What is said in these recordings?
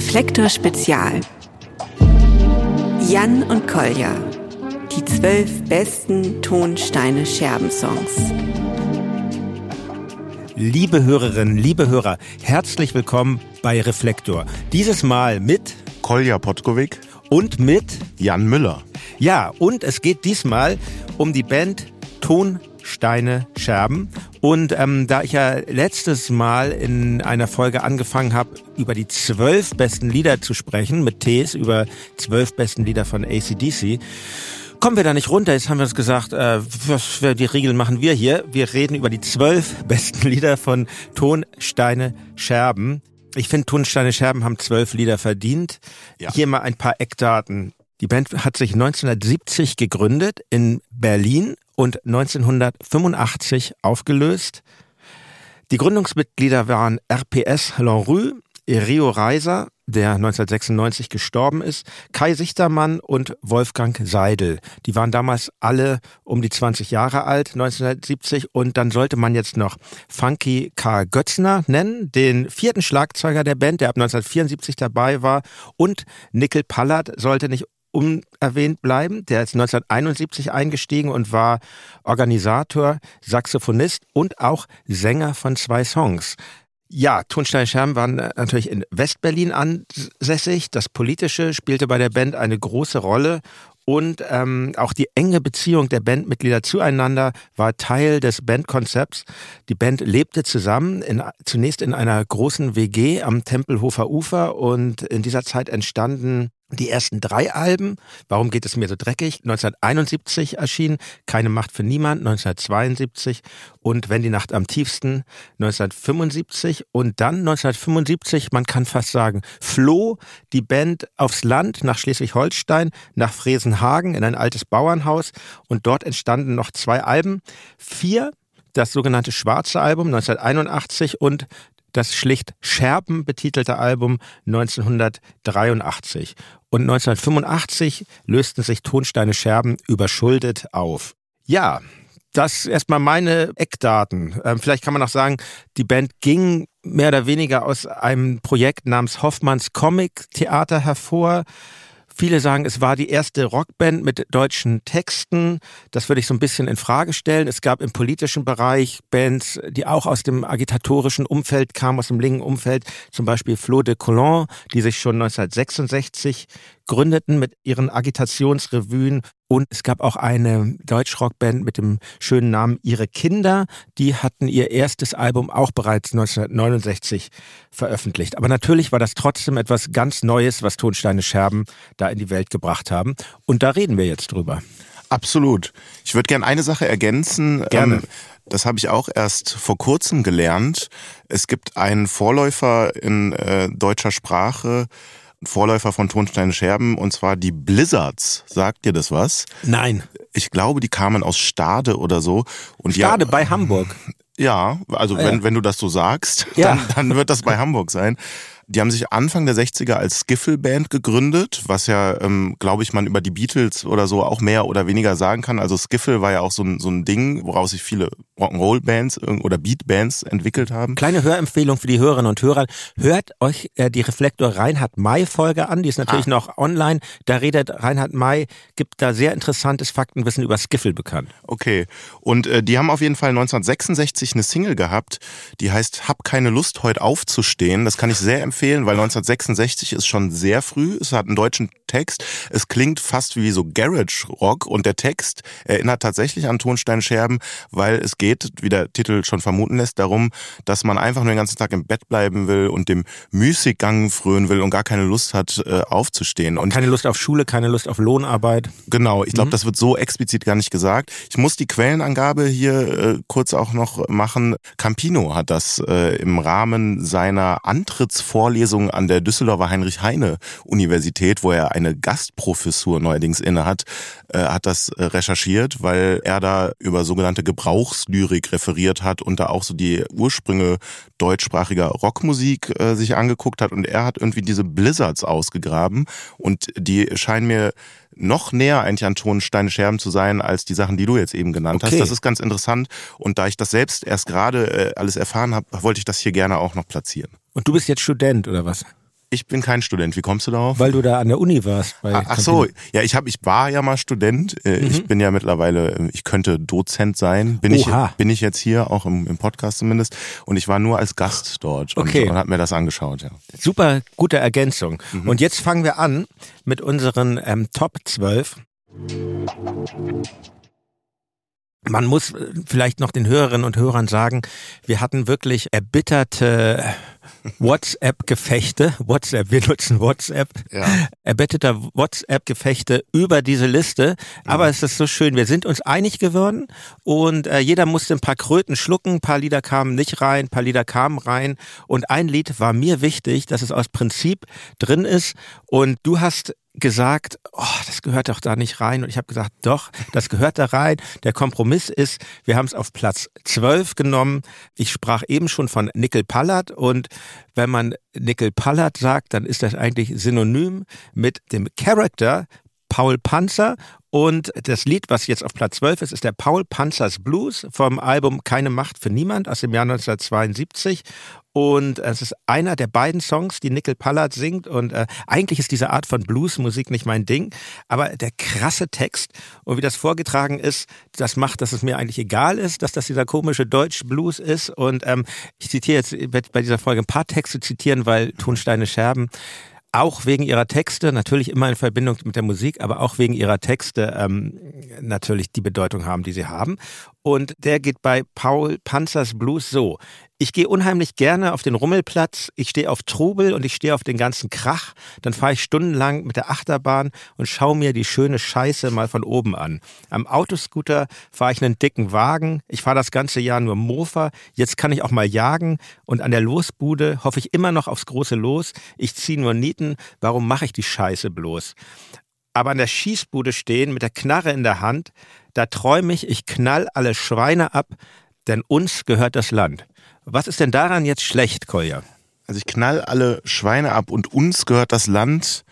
Reflektor Spezial. Jan und Kolja. Die 12 besten Tonsteine-Scherben-Songs. Liebe Hörerinnen, liebe Hörer, herzlich willkommen bei Reflektor. Dieses Mal mit Kolja Potkovic und mit Jan Müller. Ja, und es geht diesmal um die Band Tonsteine Scherben. Und da ich ja letztes Mal in einer Folge angefangen habe, über die 12 besten Lieder zu sprechen, mit Ts, über 12 besten Lieder von AC/DC, kommen wir da nicht runter. Jetzt haben wir uns gesagt, die Regeln machen wir hier. Wir reden über die 12 besten Lieder von Tonsteine Scherben. Ich finde, Tonsteine Scherben haben 12 Lieder verdient. Ja. Hier mal ein paar Eckdaten. Die Band hat sich 1970 gegründet in Berlin und 1985 aufgelöst. Die Gründungsmitglieder waren RPS Lanrue, Rio Reiser, der 1996 gestorben ist, Kai Sichtermann und Wolfgang Seidel. Die waren damals alle um die 20 Jahre alt, 1970. Und dann sollte man jetzt noch Funky Karl Götzner nennen, den vierten Schlagzeuger der Band, der ab 1974 dabei war. Und Nickel Pallert sollte nicht unerwähnt bleiben. Der ist 1971 eingestiegen und war Organisator, Saxophonist und auch Sänger von 2 Songs. Ja, Tonsteine Scherben waren natürlich in Westberlin ansässig. Das Politische spielte bei der Band eine große Rolle. Und auch die enge Beziehung der Bandmitglieder zueinander war Teil des Bandkonzepts. Die Band lebte zusammen, zunächst in einer großen WG am Tempelhofer Ufer. Und in dieser Zeit entstanden die ersten 3 Alben. Warum geht es mir so dreckig? 1971 erschien Keine Macht für Niemand, 1972 und Wenn die Nacht am tiefsten, 1975. Und dann 1975, man kann fast sagen, floh die Band aufs Land nach Schleswig-Holstein, nach Fresenhagen in ein altes Bauernhaus. Und dort entstanden noch 2 Alben. 4, das sogenannte Schwarze Album 1981 und das schlicht Scherben betitelte Album 1983. Und 1985 lösten sich Tonsteine Scherben überschuldet auf. Ja, das erstmal meine Eckdaten. Vielleicht kann man auch sagen, die Band ging mehr oder weniger aus einem Projekt namens Hoffmanns Comic Theater hervor. Viele sagen, es war die erste Rockband mit deutschen Texten. Das würde ich so ein bisschen in Frage stellen. Es gab im politischen Bereich Bands, die auch aus dem agitatorischen Umfeld kamen, aus dem linken Umfeld. Zum Beispiel Flo de Colon, die sich schon 1966 gründeten mit ihren Agitationsrevuen. Und es gab auch eine Deutschrockband mit dem schönen Namen Ihre Kinder. Die hatten ihr erstes Album auch bereits 1969 veröffentlicht. Aber natürlich war das trotzdem etwas ganz Neues, was Tonsteine Scherben da in die Welt gebracht haben. Und da reden wir jetzt drüber. Absolut. Ich würde gerne eine Sache ergänzen. Gerne. Das habe ich auch erst vor kurzem gelernt. Es gibt einen Vorläufer in deutscher Sprache, Vorläufer von Tonsteine Scherben, und zwar die Blizzards. Sagt dir das was? Nein. Ich glaube, die kamen aus Stade oder so. Und Stade bei Hamburg. Ja, also wenn du das so sagst, dann wird das bei Hamburg sein. Die haben sich Anfang der 60er als Skiffle-Band gegründet, was ja, glaube ich, man über die Beatles oder so auch mehr oder weniger sagen kann. Also Skiffle war ja auch so ein Ding, woraus sich viele Rock'n'Roll-Bands oder Beat-Bands entwickelt haben. Kleine Hörempfehlung für die Hörerinnen und Hörer. Hört euch die Reflektor Reinhard May-Folge an. Die ist natürlich noch online. Da redet Reinhard May, gibt da sehr interessantes Faktenwissen über Skiffle bekannt. Okay. Und die haben auf jeden Fall 1966 eine Single gehabt, die heißt Hab keine Lust, heute aufzustehen. Das kann ich sehr empfehlen, weil 1966 ist schon sehr früh. Es hat einen deutschen Text. Es klingt fast wie so Garage Rock und der Text erinnert tatsächlich an Tonsteine Scherben, weil es geht, wie der Titel schon vermuten lässt, darum, dass man einfach nur den ganzen Tag im Bett bleiben will und dem Müßiggang frönen will und gar keine Lust hat, aufzustehen. Und keine Lust auf Schule, keine Lust auf Lohnarbeit. Genau, ich glaube, das wird so explizit gar nicht gesagt. Ich muss die Quellenangabe hier kurz auch noch machen. Campino hat das im Rahmen seiner Antrittsvorlesung an der Düsseldorfer Heinrich-Heine-Universität, wo er eine Gastprofessur neuerdings innehat, hat das recherchiert, weil er da über sogenannte Gebrauchslyrik referiert hat und da auch so die Ursprünge deutschsprachiger Rockmusik sich angeguckt hat, und er hat irgendwie diese Blizzards ausgegraben und die scheinen mir noch näher eigentlich an Tonsteine Scherben zu sein als die Sachen, die du jetzt eben genannt hast. Das ist ganz interessant, und da ich das selbst erst gerade alles erfahren habe, wollte ich das hier gerne auch noch platzieren. Und du bist jetzt Student oder was? Ich bin kein Student. Wie kommst du darauf? Weil du da an der Uni warst. Ach so, ja, ich war ja mal Student. Ich bin ja mittlerweile, ich könnte Dozent sein. Bin ich jetzt hier, auch im Podcast zumindest. Und ich war nur als Gast dort und habe mir das angeschaut. Ja. Super gute Ergänzung. Und jetzt fangen wir an mit unseren Top 12. Man muss vielleicht noch den Hörerinnen und Hörern sagen, wir hatten wirklich erbitterte WhatsApp-Gefechte. Wir nutzen WhatsApp. Ja. Erbitterter WhatsApp-Gefechte über diese Liste. Aber es ist so schön, wir sind uns einig geworden und jeder musste ein paar Kröten schlucken. Ein paar Lieder kamen nicht rein, ein paar Lieder kamen rein. Und ein Lied war mir wichtig, dass es aus Prinzip drin ist. Und du hast gesagt, das gehört doch da nicht rein. Und ich habe gesagt, doch, das gehört da rein. Der Kompromiss ist, wir haben es auf Platz 12 genommen. Ich sprach eben schon von Nickel Pallad und wenn man Nickel Pallad sagt, dann ist das eigentlich synonym mit dem Charakter Paul Panzer. Und das Lied, was jetzt auf Platz 12 ist der Paul Panzers Blues vom Album Keine Macht für Niemand aus dem Jahr 1972. Und es ist einer der beiden Songs, die Nickel Pallad singt. Und eigentlich ist diese Art von Bluesmusik nicht mein Ding. Aber der krasse Text und wie das vorgetragen ist, das macht, dass es mir eigentlich egal ist, dass das dieser komische Deutsch-Blues ist. Und ich zitiere jetzt bei dieser Folge ein paar Texte zitieren, weil Tonsteine Scherben auch wegen ihrer Texte, natürlich immer in Verbindung mit der Musik, aber auch wegen ihrer Texte natürlich die Bedeutung haben, die sie haben. Und der geht bei Paul Panzers Blues so: Ich gehe unheimlich gerne auf den Rummelplatz, ich stehe auf Trubel und ich stehe auf den ganzen Krach. Dann fahre ich stundenlang mit der Achterbahn und schaue mir die schöne Scheiße mal von oben an. Am Autoscooter fahre ich einen dicken Wagen, ich fahre das ganze Jahr nur Mofa, jetzt kann ich auch mal jagen und an der Losbude hoffe ich immer noch aufs große Los. Ich ziehe nur Nieten, warum mache ich die Scheiße bloß? Aber an der Schießbude stehen mit der Knarre in der Hand, da träume ich knall alle Schweine ab, denn uns gehört das Land. Was ist denn daran jetzt schlecht, Kolja? Also ich knall alle Schweine ab und uns gehört das Land.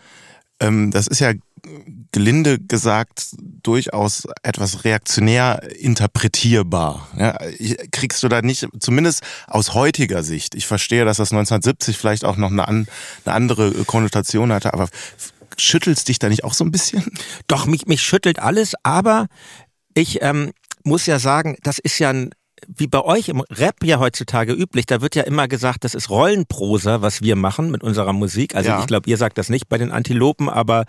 Das ist ja gelinde gesagt durchaus etwas reaktionär interpretierbar. Ja, kriegst du da nicht, zumindest aus heutiger Sicht. Ich verstehe, dass das 1970 vielleicht auch noch eine andere Konnotation hatte, aber schüttelst dich da nicht auch so ein bisschen? Doch, mich schüttelt alles, aber ich muss ja sagen, das ist ja wie bei euch im Rap ja heutzutage üblich, da wird ja immer gesagt, das ist Rollenprosa, was wir machen mit unserer Musik. Also ja. Ich glaube, ihr sagt das nicht bei den Antilopen, aber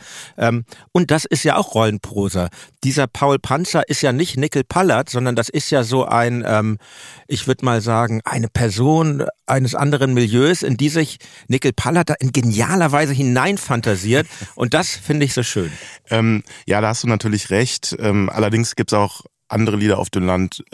und das ist ja auch Rollenprosa. Dieser Paul Panzer ist ja nicht Nickel Pallad, sondern das ist ja so ein, ich würde mal sagen, eine Person eines anderen Milieus, in die sich Nickel Pallad da in genialer Weise hineinfantasiert. Und das finde ich so schön. Ja, da hast du natürlich recht. Allerdings gibt's auch andere Lieder auf dem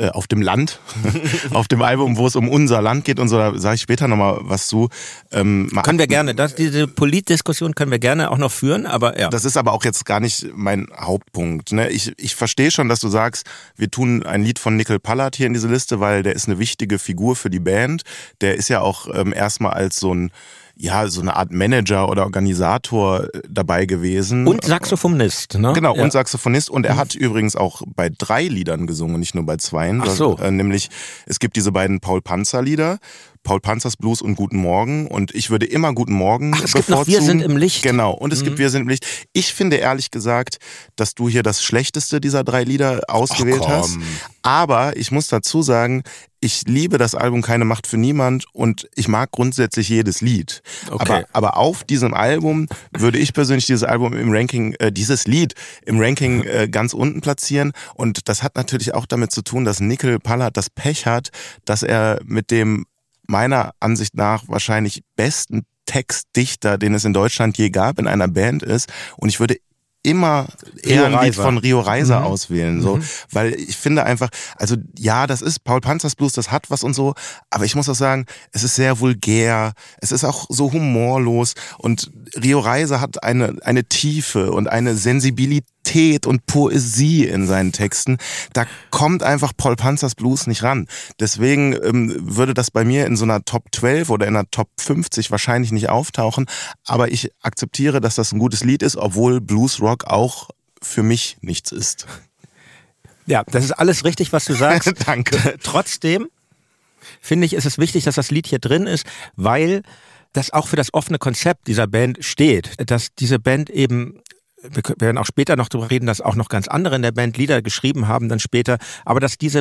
Album, wo es um unser Land geht und so, da sage ich später nochmal was zu. Können wir gerne, diese Politdiskussion können wir gerne auch noch führen, aber ja. Das ist aber auch jetzt gar nicht mein Hauptpunkt. Ne? Ich verstehe schon, dass du sagst, wir tun ein Lied von Nickel Pallad hier in diese Liste, weil der ist eine wichtige Figur für die Band. Der ist ja auch erstmal als so eine Art Manager oder Organisator dabei gewesen. Und Saxophonist, ne? Genau, ja. Und Saxophonist. Und er hat übrigens auch bei 3 Liedern gesungen, nicht nur bei 2. Ach so. Nämlich, es gibt diese beiden Paul Panzer Lieder, Paul Panzers Blues und Guten Morgen. Und ich würde immer Guten Morgen bevorzugen. Es gibt noch Wir sind im Licht. Genau, und es gibt Wir sind im Licht. Ich finde ehrlich gesagt, dass du hier das schlechteste dieser 3 Lieder ausgewählt hast. Aber ich muss dazu sagen, ich liebe das Album Keine Macht für Niemand und ich mag grundsätzlich jedes Lied. Okay. Aber auf diesem Album würde ich persönlich dieses Lied im Ranking ganz unten platzieren. Und das hat natürlich auch damit zu tun, dass Nickel Pallad das Pech hat, dass er mit dem meiner Ansicht nach wahrscheinlich besten Textdichter, den es in Deutschland je gab, in einer Band ist. Und ich würde immer eher ein Lied von Rio Reiser auswählen, so, weil ich finde einfach, also ja, das ist Paul Panzers Blues, das hat was und so, aber ich muss auch sagen, es ist sehr vulgär, es ist auch so humorlos und Rio Reiser hat eine Tiefe und eine Sensibilität und Poesie in seinen Texten, da kommt einfach Paul Panzers Blues nicht ran. Deswegen würde das bei mir in so einer Top 12 oder in einer Top 50 wahrscheinlich nicht auftauchen, aber ich akzeptiere, dass das ein gutes Lied ist, obwohl Bluesrock auch für mich nichts ist. Ja, das ist alles richtig, was du sagst. Danke. Trotzdem finde ich, ist es wichtig, dass das Lied hier drin ist, weil das auch für das offene Konzept dieser Band steht, dass diese Band eben, wir werden auch später noch darüber reden, dass auch noch ganz andere in der Band Lieder geschrieben haben dann später, aber dass diese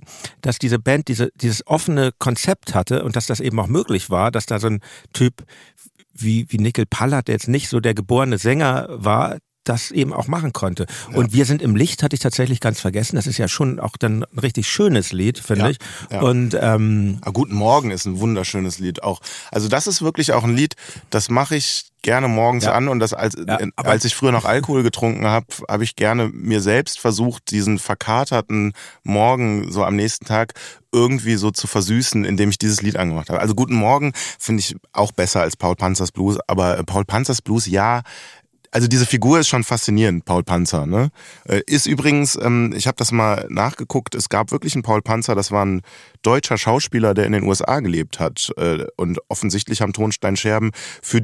Band dieses offene Konzept hatte und dass das eben auch möglich war, dass da so ein Typ wie Nickel Pallert, der jetzt nicht so der geborene Sänger war, das eben auch machen konnte. Ja. Und Wir sind im Licht hatte ich tatsächlich ganz vergessen. Das ist ja schon auch dann ein richtig schönes Lied, finde ich. Ja. Und Guten Morgen ist ein wunderschönes Lied auch. Also das ist wirklich auch ein Lied, das mache ich gerne morgens an und das als ich früher noch Alkohol getrunken habe, habe ich gerne mir selbst versucht, diesen verkaterten Morgen so am nächsten Tag irgendwie so zu versüßen, indem ich dieses Lied angemacht habe. Also Guten Morgen finde ich auch besser als Paul Panzers Blues, aber Paul Panzers Blues, ja, also diese Figur ist schon faszinierend, Paul Panzer, ne? Ist übrigens, ich habe das mal nachgeguckt, es gab wirklich einen Paul Panzer, das war ein deutscher Schauspieler, der in den USA gelebt hat. Und offensichtlich haben Tonsteine Scherben für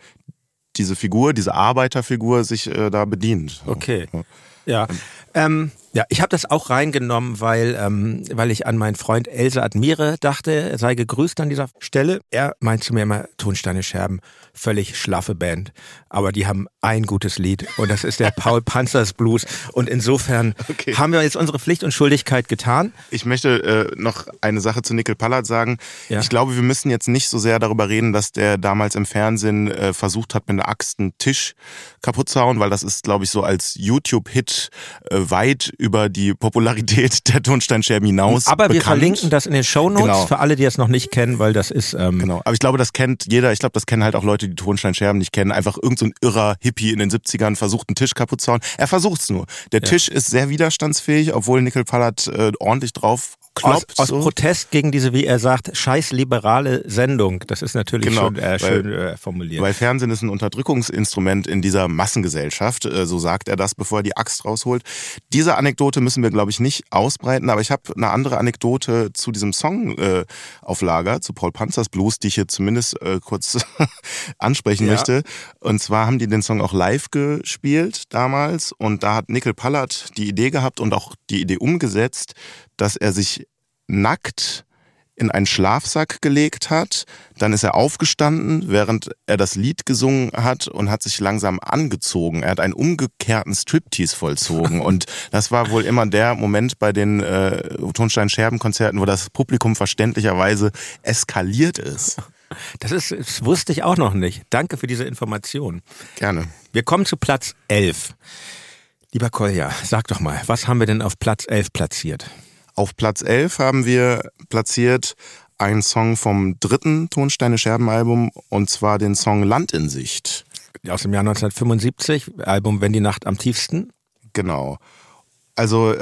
diese Figur, diese Arbeiterfigur sich da bedient. Okay. Ja. Ja, ich habe das auch reingenommen, weil ich an meinen Freund Else Admire dachte, er sei gegrüßt an dieser Stelle. Er meint zu mir immer, Tonsteine Scherben, völlig schlaffe Band, aber die haben ein gutes Lied und das ist der Paul Panzers Blues und insofern haben wir jetzt unsere Pflicht und Schuldigkeit getan. Ich möchte noch eine Sache zu Nickel Pallert sagen. Ja. Ich glaube, wir müssen jetzt nicht so sehr darüber reden, dass der damals im Fernsehen versucht hat, mit einer Axt einen Tisch kaputt zu hauen, weil das ist, glaube ich, so als YouTube-Hit weit über die Popularität der Tonsteine Scherben hinaus aber bekannt. Wir verlinken das in den Shownotes für alle, die es noch nicht kennen, weil das ist... Genau, aber ich glaube, das kennt jeder. Ich glaube, das kennen halt auch Leute, die Tonsteine Scherben nicht kennen. Einfach irgend so ein irrer Hippie in den 70ern versucht, einen Tisch kaputt zu hauen. Er versucht's nur. Der Tisch ist sehr widerstandsfähig, obwohl Nickel Pallert ordentlich drauf kloppt. Aus Protest gegen diese, wie er sagt, scheiß liberale Sendung. Das ist natürlich schon schön formuliert. Weil Fernsehen ist ein Unterdrückungsinstrument in dieser Massengesellschaft. So sagt er das, bevor er die Axt rausholt. Diese Anekdote müssen wir, glaube ich, nicht ausbreiten. Aber ich habe eine andere Anekdote zu diesem Song auf Lager, zu Paul Panzers Blues, die ich hier zumindest kurz ansprechen möchte. Und zwar haben die den Song auch live gespielt damals. Und da hat Nickel Pallert die Idee gehabt und auch die Idee umgesetzt, dass er sich nackt in einen Schlafsack gelegt hat. Dann ist er aufgestanden, während er das Lied gesungen hat und hat sich langsam angezogen. Er hat einen umgekehrten Striptease vollzogen. Und das war wohl immer der Moment bei den Tonsteine Scherben Konzerten, wo das Publikum verständlicherweise eskaliert ist. Das wusste ich auch noch nicht. Danke für diese Information. Gerne. Wir kommen zu Platz 11. Lieber Kolja, sag doch mal, was haben wir denn auf Platz 11 platziert? Auf Platz 11 haben wir platziert einen Song vom dritten Tonsteine Scherben Album und zwar den Song Land in Sicht. Aus dem Jahr 1975, Album Wenn die Nacht am tiefsten. Genau. Also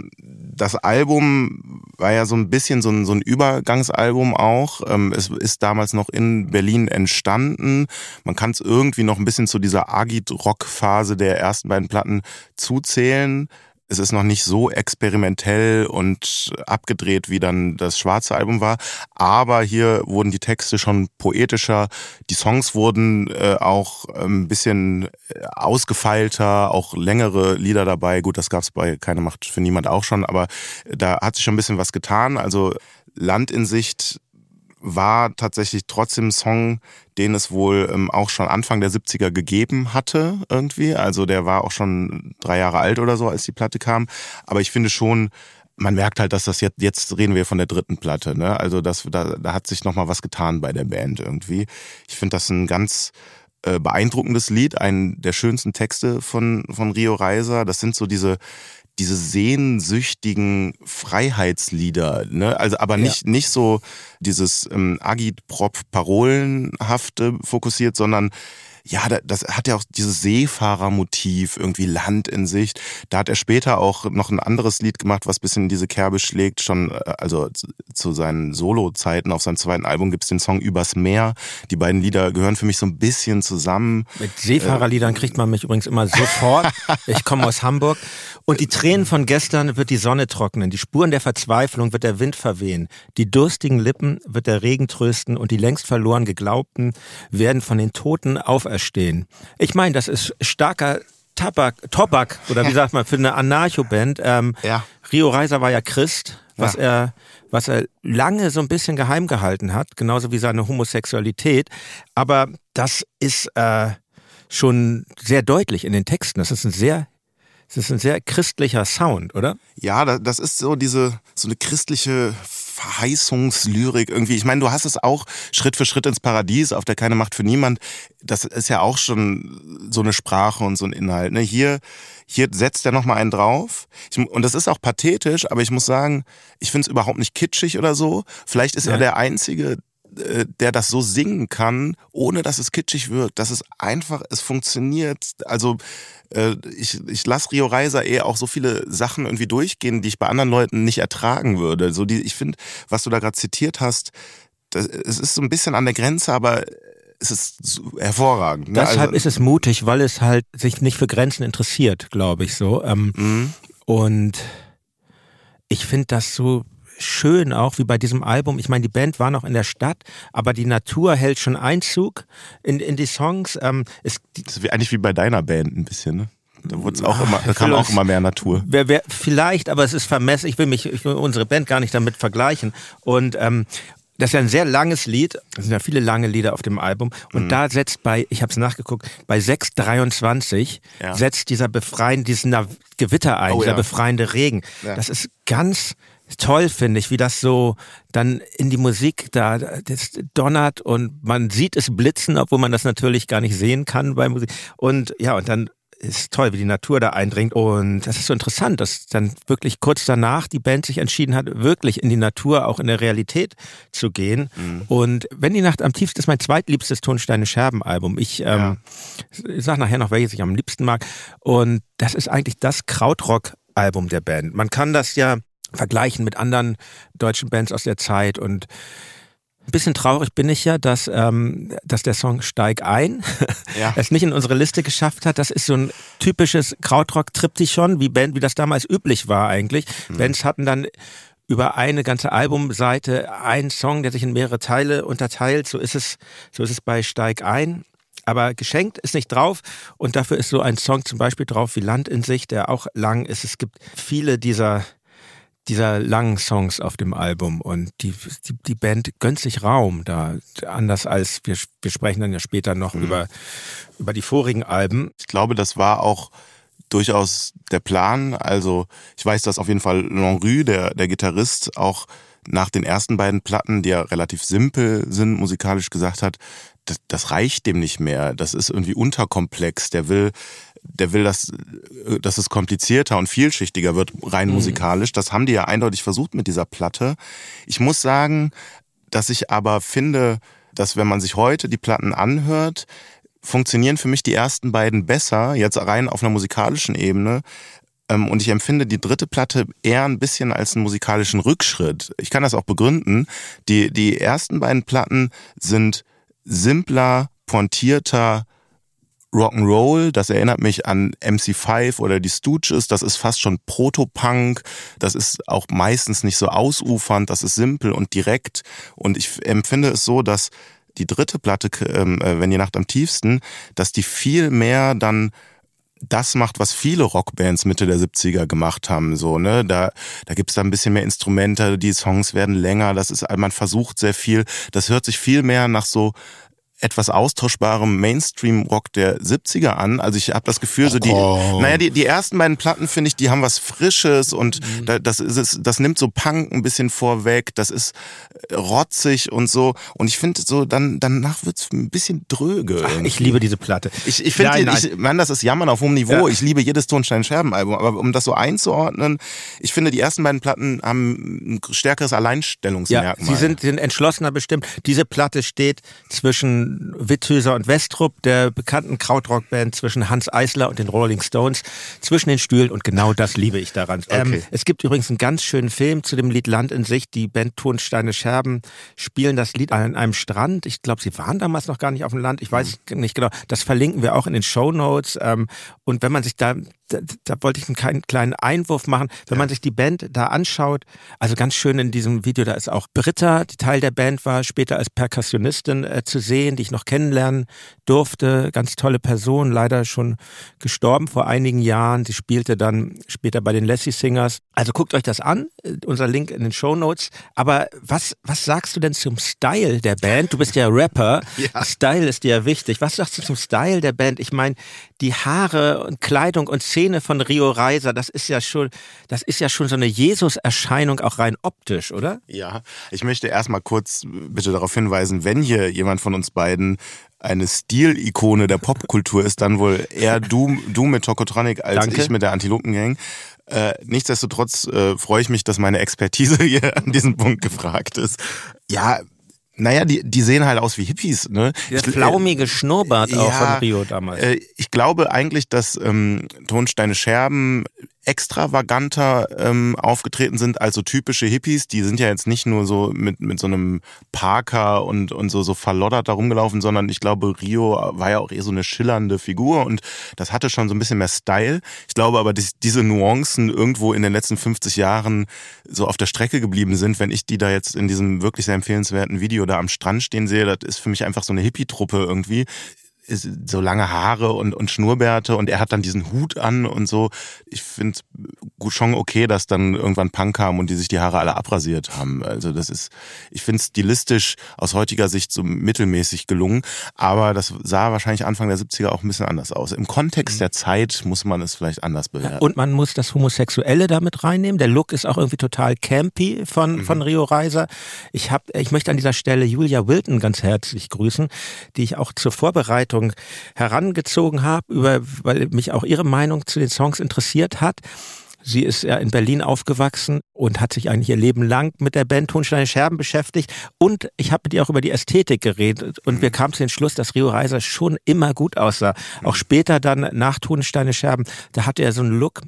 das Album war ja so ein bisschen so ein Übergangsalbum auch. Es ist damals noch in Berlin entstanden. Man kann es irgendwie noch ein bisschen zu dieser Agit-Rock-Phase der ersten beiden Platten zuzählen. Es ist noch nicht so experimentell und abgedreht, wie dann das schwarze Album war. Aber hier wurden die Texte schon poetischer. Die Songs wurden auch ein bisschen ausgefeilter, auch längere Lieder dabei. Gut, das gab's bei Keine Macht für niemand auch schon, aber da hat sich schon ein bisschen was getan. Also Land in Sicht war tatsächlich trotzdem ein Song, den es wohl auch schon Anfang der 70er gegeben hatte irgendwie. Also der war auch schon 3 Jahre alt oder so, als die Platte kam. Aber ich finde schon, man merkt halt, dass das jetzt reden wir von der dritten Platte, ne? Also da hat sich nochmal was getan bei der Band irgendwie. Ich finde das ein ganz beeindruckendes Lied, einen der schönsten Texte von Rio Reiser. Das sind so diese sehnsüchtigen Freiheitslieder, ne? Also aber nicht so dieses Agitprop-Parolenhafte fokussiert, sondern ja, das hat ja auch dieses Seefahrermotiv, irgendwie Land in Sicht. Da hat er später auch noch ein anderes Lied gemacht, was bisschen in diese Kerbe schlägt. Schon, also zu seinen Solo-Zeiten auf seinem zweiten Album gibt's den Song Übers Meer. Die beiden Lieder gehören für mich so ein bisschen zusammen. Mit Seefahrerliedern kriegt man mich übrigens immer sofort. Ich komme aus Hamburg. Und die Tränen von gestern wird die Sonne trocknen. Die Spuren der Verzweiflung wird der Wind verwehen. Die durstigen Lippen wird der Regen trösten und die längst verloren Geglaubten werden von den Toten auferstehen. Ich meine, das ist starker Tobak, oder wie sagt man, für eine Anarcho-Band. Rio Reiser war ja Christ, was er was er lange so ein bisschen geheim gehalten hat, genauso wie seine Homosexualität. Aber das ist schon sehr deutlich in den Texten. Das ist ein sehr christlicher Sound, oder? Ja, das ist so eine christliche Verheißungslyrik irgendwie. Ich meine, du hast es auch Schritt für Schritt ins Paradies, auf der keine Macht für niemand. Das ist ja auch schon so eine Sprache und so ein Inhalt. Ne? Hier setzt er nochmal einen drauf. Und das ist auch pathetisch, aber ich muss sagen, ich finde es überhaupt nicht kitschig oder so. Vielleicht ist er der Einzige, der das so singen kann, ohne dass es kitschig wirkt. Das ist einfach, es funktioniert. Also ich lasse Rio Reiser auch so viele Sachen irgendwie durchgehen, die ich bei anderen Leuten nicht ertragen würde. Ich finde, was du da gerade zitiert hast, es ist so ein bisschen an der Grenze, aber es ist hervorragend. Ne? Deshalb ist es mutig, weil es halt sich nicht für Grenzen interessiert, glaube ich so. Und ich finde das so schön auch, wie bei diesem Album. Ich meine, die Band war noch in der Stadt, aber die Natur hält schon Einzug in die Songs. Das ist eigentlich wie bei deiner Band ein bisschen, ne? Da kam auch immer mehr Natur. Vielleicht, aber es ist vermessen. Ich will unsere Band gar nicht damit vergleichen. Und das ist ja ein sehr langes Lied. Es sind ja viele lange Lieder auf dem Album. Und da setzt ich habe es nachgeguckt, bei 6:23 setzt dieser Gewitter ein, dieser befreiende Regen. Ja. Das ist ganz toll, finde ich, wie das so dann in die Musik das donnert und man sieht es blitzen, obwohl man das natürlich gar nicht sehen kann bei Musik. Und dann ist toll, wie die Natur da eindringt. Und das ist so interessant, dass dann wirklich kurz danach die Band sich entschieden hat, wirklich in die Natur, auch in der Realität zu gehen. Und Wenn die Nacht am tiefsten ist mein zweitliebstes Tonsteine Scherben Album. Ich sag nachher noch, welches ich am liebsten mag. Und das ist eigentlich das Krautrock-Album der Band. Man kann das ja vergleichen mit anderen deutschen Bands aus der Zeit und ein bisschen traurig bin ich ja, dass der Song Steig ein es nicht in unsere Liste geschafft hat. Das ist so ein typisches Krautrock-Triptychon, wie das damals üblich war eigentlich. Bands hatten dann über eine ganze Albumseite einen Song, der sich in mehrere Teile unterteilt. So ist es bei Steig ein. Aber geschenkt ist nicht drauf und dafür ist so ein Song zum Beispiel drauf wie Land in sich, der auch lang ist. Es gibt viele dieser langen Songs auf dem Album und die Band gönnt sich Raum da, anders als wir sprechen dann ja später noch über die vorigen Alben. Ich glaube, das war auch durchaus der Plan. Also ich weiß, dass auf jeden Fall L'Enrue, der Gitarrist, auch nach den ersten beiden Platten, die ja relativ simpel sind, musikalisch gesagt hat, das reicht dem nicht mehr. Das ist irgendwie unterkomplex. Der will, dass es komplizierter und vielschichtiger wird, rein musikalisch. Das haben die ja eindeutig versucht mit dieser Platte. Ich muss sagen, dass ich aber finde, dass wenn man sich heute die Platten anhört, funktionieren für mich die ersten beiden besser, jetzt rein auf einer musikalischen Ebene. Und ich empfinde die dritte Platte eher ein bisschen als einen musikalischen Rückschritt. Ich kann das auch begründen. Die ersten beiden Platten sind simpler, pointierter Rock'n'Roll, das erinnert mich an MC5 oder die Stooges, das ist fast schon Proto-Punk, das ist auch meistens nicht so ausufernd, das ist simpel und direkt und ich empfinde es so, dass die dritte Platte, Wenn die Nacht am tiefsten, dass die viel mehr dann das macht, was viele Rockbands Mitte der 70er gemacht haben, so, ne, da gibt's da ein bisschen mehr Instrumente, die Songs werden länger, man versucht sehr viel, das hört sich viel mehr nach so etwas austauschbarem Mainstream-Rock der 70er an. Also ich habe das Gefühl, so die ersten beiden Platten, finde ich, die haben was Frisches und das nimmt so Punk ein bisschen vorweg, das ist rotzig und so. Und ich finde so, danach wird's ein bisschen dröge. Ach, ich liebe diese Platte. Ich finde, das ist Jammern auf hohem Niveau. Ja. Ich liebe jedes Tonsteine-Scherben-Album, aber um das so einzuordnen, ich finde, die ersten beiden Platten haben ein stärkeres Alleinstellungsmerkmal. Ja, sie sind entschlossener bestimmt. Diese Platte steht zwischen Witthöser und Westrup, der bekannten Krautrock-Band, zwischen Hans Eisler und den Rolling Stones, zwischen den Stühlen und genau das liebe ich daran. Okay. Es gibt übrigens einen ganz schönen Film zu dem Lied Land in sich. Die Band Tonsteine Scherben spielen das Lied an einem Strand. Ich glaube, sie waren damals noch gar nicht auf dem Land. Ich weiß nicht genau. Das verlinken wir auch in den Shownotes. Und wenn man sich da wollte ich einen kleinen Einwurf machen. Wenn man sich die Band da anschaut, also ganz schön in diesem Video, da ist auch Britta, die Teil der Band war, später als Perkussionistin zu sehen. gesehen, die ich noch kennenlernen durfte. Ganz tolle Person, leider schon gestorben vor einigen Jahren. Sie spielte dann später bei den Lassie Singers. Also guckt euch das an, unser Link in den Shownotes. Aber was sagst du denn zum Style der Band? Du bist ja Rapper, ja. Style ist dir ja wichtig. Was sagst du zum Style der Band? Ich meine, die Haare und Kleidung und Szene von Rio Reiser, das ist ja schon so eine Jesus-Erscheinung, auch rein optisch, oder? Ja, ich möchte erstmal kurz bitte darauf hinweisen, wenn hier jemand von uns beiden eine Stilikone der Popkultur ist, dann wohl eher du mit Tokotronic als Danke. Ich mit der Antilopengang. Nichtsdestotrotz freue ich mich, dass meine Expertise hier an diesem Punkt gefragt ist. Ja, naja, die sehen halt aus wie Hippies, ne? Der flaumige Schnurrbart auch von Rio damals. Ich glaube eigentlich, dass Tonsteine Scherben extravaganter aufgetreten sind als so typische Hippies. Die sind ja jetzt nicht nur so mit so einem Parker und so verloddert da rumgelaufen, sondern ich glaube, Rio war ja auch eher so eine schillernde Figur und das hatte schon so ein bisschen mehr Style. Ich glaube aber, dass diese Nuancen irgendwo in den letzten 50 Jahren so auf der Strecke geblieben sind. Wenn ich die da jetzt in diesem wirklich sehr empfehlenswerten Video da am Strand stehen sehe, das ist für mich einfach so eine Hippie-Truppe irgendwie. So lange Haare und Schnurrbärte und er hat dann diesen Hut an und so. Ich finde schon okay, dass dann irgendwann Punk kam und die sich die Haare alle abrasiert haben. Also ich finde es stilistisch aus heutiger Sicht so mittelmäßig gelungen, aber das sah wahrscheinlich Anfang der 70er auch ein bisschen anders aus. Im Kontext der Zeit muss man es vielleicht anders bewerten. Und man muss das Homosexuelle damit reinnehmen. Der Look ist auch irgendwie total campy von Rio Reiser. Ich möchte an dieser Stelle Julia Wilton ganz herzlich grüßen, die ich auch zur Vorbereitung herangezogen habe, weil mich auch ihre Meinung zu den Songs interessiert hat. Sie ist ja in Berlin aufgewachsen und hat sich eigentlich ihr Leben lang mit der Band Tonsteine Scherben beschäftigt. Und ich habe mit ihr auch über die Ästhetik geredet. Und wir kamen zu dem Schluss, dass Rio Reiser schon immer gut aussah. Auch später dann nach Tonsteine Scherben, da hatte er so einen Look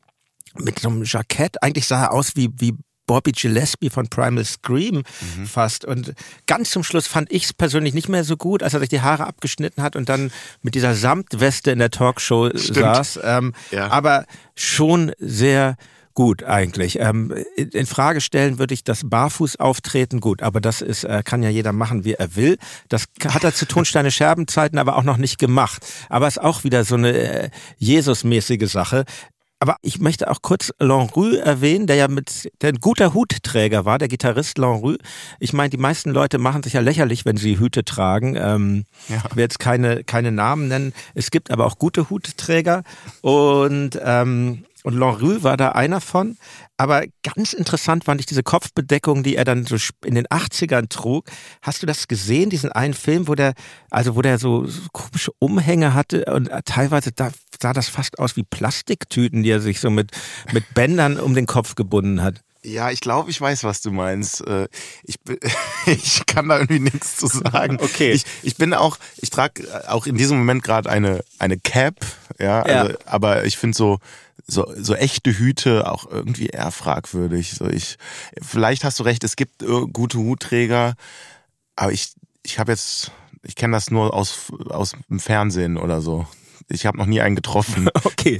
mit so einem Jackett. Eigentlich sah er aus wie Bobby Gillespie von Primal Scream fast. Und ganz zum Schluss fand ich es persönlich nicht mehr so gut, als er sich die Haare abgeschnitten hat und dann mit dieser Samtweste in der Talkshow saß. Ja. Aber schon sehr gut eigentlich. In Frage stellen würde ich das Barfußauftreten gut, aber das kann ja jeder machen, wie er will. Das hat er zu Tonsteine Scherben Zeiten aber auch noch nicht gemacht. Aber ist auch wieder so eine Jesus-mäßige Sache. Aber ich möchte auch kurz Lanrue erwähnen, der ein guter Hutträger war, der Gitarrist Lanrue. Ich meine, die meisten Leute machen sich ja lächerlich, wenn sie Hüte tragen. Ich will jetzt keine Namen nennen. Es gibt aber auch gute Hutträger und Lanrue war da einer von. Aber ganz interessant fand ich diese Kopfbedeckung, die er dann so in den 80ern trug. Hast du das gesehen, diesen einen Film, wo der so komische Umhänge hatte und teilweise sah das fast aus wie Plastiktüten, die er sich so mit Bändern um den Kopf gebunden hat. Ja, ich glaube, ich weiß, was du meinst. Ich kann da irgendwie nichts zu sagen. Okay. Ich trage auch in diesem Moment gerade eine Cap, ja. Also, aber ich finde so echte Hüte auch irgendwie eher fragwürdig. Vielleicht hast du recht, es gibt gute Hutträger, aber ich kenne das nur aus dem Fernsehen oder so. Ich habe noch nie einen getroffen. Okay.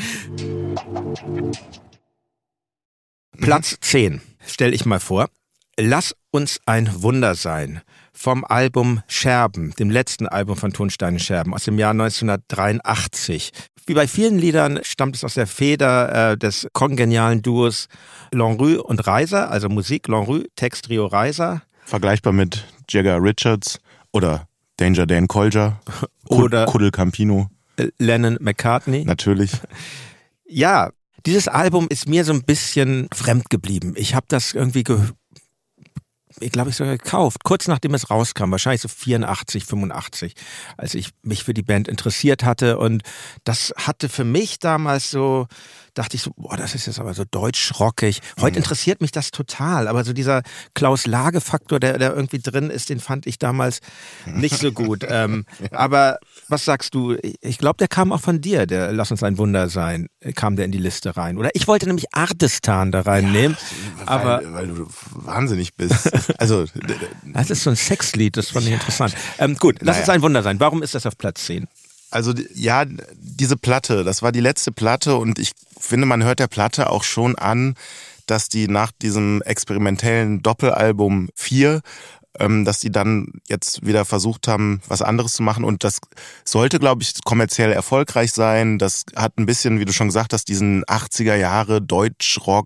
Platz 10, stell ich mal vor. Lass uns ein Wunder sein. Vom Album Scherben, dem letzten Album von Tonsteine Scherben aus dem Jahr 1983. Wie bei vielen Liedern stammt es aus der Feder des kongenialen Duos Lanrue und Reiser, also Musik Lanrue, Text Rio Reiser. Vergleichbar mit Jagger Richards oder Danger Dan Colger oder Kuddel Campino. Lennon McCartney. Natürlich. Ja, dieses Album ist mir so ein bisschen fremd geblieben. Ich habe das irgendwie sogar gekauft, kurz nachdem es rauskam, wahrscheinlich so 84, 85, als ich mich für die Band interessiert hatte. Und das hatte für mich damals so, dachte ich so, boah, das ist jetzt aber so deutsch-rockig. Heute interessiert mich das total, aber so dieser Klaus-Lage-Faktor, der irgendwie drin ist, den fand ich damals nicht so gut. Aber was sagst du? Ich glaube, der kam auch von dir, der Lass uns ein Wunder sein, kam der in die Liste rein. Oder ich wollte nämlich Artistan da reinnehmen. Ja, weil du wahnsinnig bist. Also, das ist so ein Sexlied, das fand ich interessant. Gut, Lass uns ein Wunder sein. Warum ist das auf Platz 10? Also ja, diese Platte, das war die letzte Platte und ich finde, man hört der Platte auch schon an, dass die nach diesem experimentellen Doppelalbum 4 dass die dann jetzt wieder versucht haben, was anderes zu machen. Und das sollte, glaube ich, kommerziell erfolgreich sein. Das hat ein bisschen, wie du schon gesagt hast, diesen 80er Jahre Deutschrock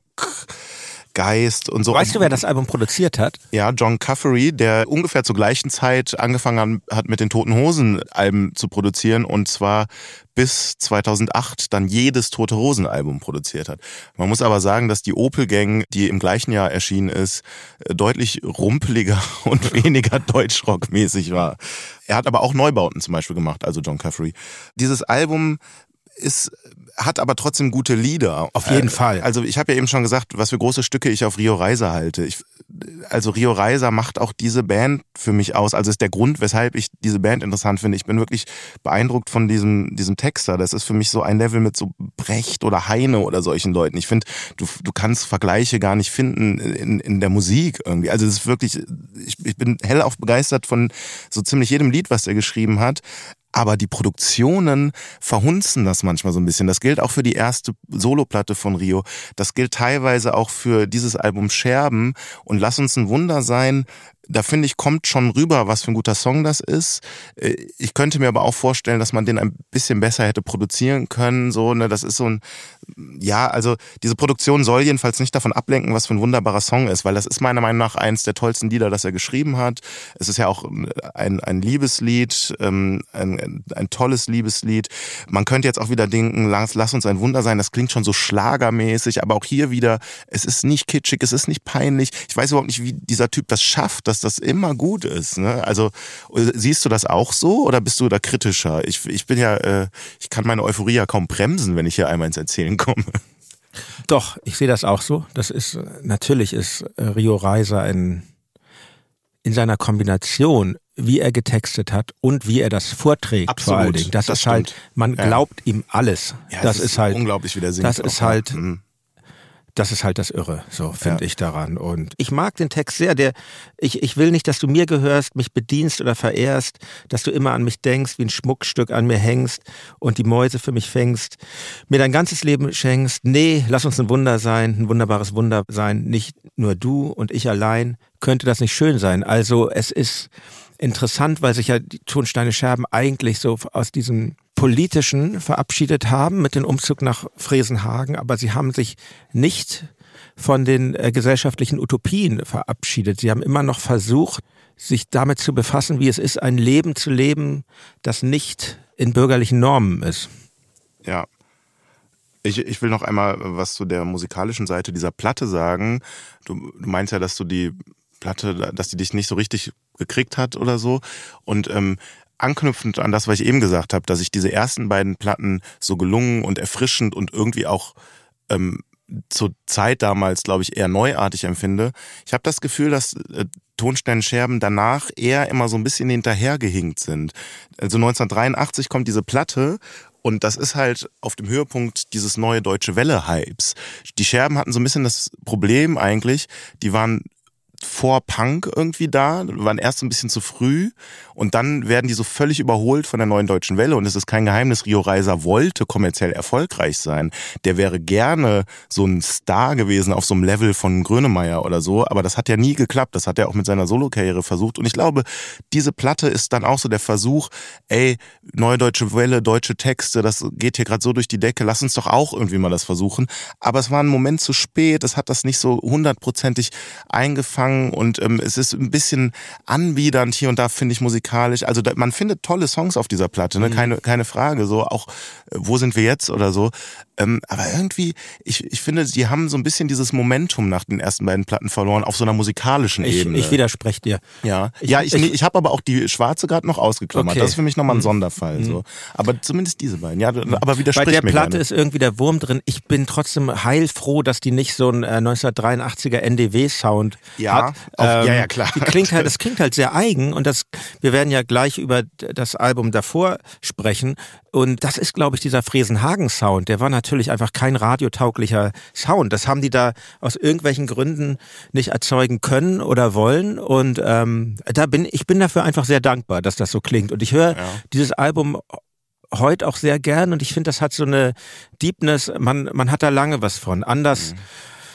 Geist und so. Weißt du, wer das Album produziert hat? Ja, John Caffery, der ungefähr zur gleichen Zeit angefangen hat, mit den Toten Hosen Alben zu produzieren und zwar bis 2008 dann jedes Tote Hosen Album produziert hat. Man muss aber sagen, dass die Opel Gang, die im gleichen Jahr erschienen ist, deutlich rumpeliger und weniger Deutschrock-mäßig war. Er hat aber auch Neubauten zum Beispiel gemacht, also John Caffery. Dieses Album hat aber trotzdem gute Lieder. Auf jeden Fall. Also ich habe ja eben schon gesagt, was für große Stücke ich auf Rio Reiser halte. Also Rio Reiser macht auch diese Band für mich aus. Also ist der Grund, weshalb ich diese Band interessant finde. Ich bin wirklich beeindruckt von diesem Texter. Das ist für mich so ein Level mit so Brecht oder Heine oder solchen Leuten. Ich finde, du kannst Vergleiche gar nicht finden in der Musik irgendwie. Also es ist wirklich, ich bin hellauf begeistert von so ziemlich jedem Lied, was er geschrieben hat. Aber die Produktionen verhunzen das manchmal so ein bisschen. Das gilt auch für die erste Soloplatte von Rio. Das gilt teilweise auch für dieses Album Scherben. Und Lass uns ein Wunder sein, da finde ich, kommt schon rüber, was für ein guter Song das ist. Ich könnte mir aber auch vorstellen, dass man den ein bisschen besser hätte produzieren können. So, ne, das ist so ein, ja, also diese Produktion soll jedenfalls nicht davon ablenken, was für ein wunderbarer Song ist, weil das ist meiner Meinung nach eins der tollsten Lieder, das er geschrieben hat. Es ist ja auch ein Liebeslied, ein tolles Liebeslied. Man könnte jetzt auch wieder denken, lass uns ein Wunder sein, das klingt schon so schlagermäßig, aber auch hier wieder, es ist nicht kitschig, es ist nicht peinlich. Ich weiß überhaupt nicht, wie dieser Typ das schafft, dass das immer gut ist. Ne? Also siehst du das auch so oder bist du da kritischer? Ich bin ja, ich kann meine Euphorie ja kaum bremsen, wenn ich hier einmal ins Erzählen komme. Doch, ich sehe das auch so. Das ist, natürlich ist Rio Reiser in seiner Kombination, wie er getextet hat und wie er das vorträgt. Absolut, vor allen Dingen. Das ist stimmt. halt, man glaubt ihm alles. Ja, das ist halt unglaublich, wie der singt. Das ist auch, halt, ja. das ist halt das Irre, so finde ich daran. Und ich mag den Text sehr. Ich will nicht, dass du mir gehörst, mich bedienst oder verehrst, dass du immer an mich denkst, wie ein Schmuckstück an mir hängst und die Mäuse für mich fängst, mir dein ganzes Leben schenkst. Nee, lass uns ein Wunder sein, ein wunderbares Wunder sein. Nicht nur du und ich allein. Könnte das nicht schön sein? Also es ist interessant, weil sich ja die Tonsteine Scherben eigentlich so aus diesem Politischen verabschiedet haben mit dem Umzug nach Fresenhagen, aber sie haben sich nicht von den gesellschaftlichen Utopien verabschiedet. Sie haben immer noch versucht, sich damit zu befassen, wie es ist, ein Leben zu leben, das nicht in bürgerlichen Normen ist. Ja. Ich will noch einmal was zu der musikalischen Seite dieser Platte sagen. Du meinst ja, dass du die Platte, dass die dich nicht so richtig gekriegt hat oder so. Und anknüpfend an das, was ich eben gesagt habe, dass ich diese ersten beiden Platten so gelungen und erfrischend und irgendwie auch zur Zeit damals, glaube ich, eher neuartig empfinde. Ich habe das Gefühl, dass Tonsteine Scherben danach eher immer so ein bisschen hinterhergehinkt sind. Also 1983 kommt diese Platte und das ist halt auf dem Höhepunkt dieses neue Deutsche Welle-Hypes. Die Scherben hatten so ein bisschen das Problem eigentlich, die waren vor Punk irgendwie da, waren erst so ein bisschen zu früh und dann werden die so völlig überholt von der neuen Deutschen Welle und es ist kein Geheimnis, Rio Reiser wollte kommerziell erfolgreich sein. Der wäre gerne so ein Star gewesen auf so einem Level von Grönemeyer oder so, aber das hat ja nie geklappt, das hat er auch mit seiner Solokarriere versucht und ich glaube, diese Platte ist dann auch so der Versuch, ey, neue Deutsche Welle, deutsche Texte, das geht hier gerade so durch die Decke, lass uns doch auch irgendwie mal das versuchen, aber es war ein Moment zu spät, es hat das nicht so 100%ig eingefangen und es ist ein bisschen anbiedernd hier und da, finde ich, musikalisch. Also man findet tolle Songs auf dieser Platte, ne? Keine Frage. So auch Wo sind wir jetzt oder so. Aber irgendwie, ich finde, die haben so ein bisschen dieses Momentum nach den ersten beiden Platten verloren auf so einer musikalischen Ebene. Ich widerspreche dir. Ja, ich habe aber auch die Schwarze gerade noch ausgeklammert. Okay. Das ist für mich nochmal ein Sonderfall. So. Aber zumindest diese beiden. Ja, aber widersprich mir bei der Platte gerne. Ist irgendwie der Wurm drin. Ich bin trotzdem heilfroh, dass die nicht so einen 1983er NDW-Sound hat. Ja, klar. Das klingt halt sehr eigen und wir werden ja gleich über das Album davor sprechen. Und das ist, glaube ich, dieser Fresenhagen-Sound. Der war natürlich einfach kein radiotauglicher Sound. Das haben die da aus irgendwelchen Gründen nicht erzeugen können oder wollen. Und ich bin dafür einfach sehr dankbar, dass das so klingt. Und ich höre dieses Album heute auch sehr gern und ich finde, das hat so eine Deepness. Man hat da lange was von. Anders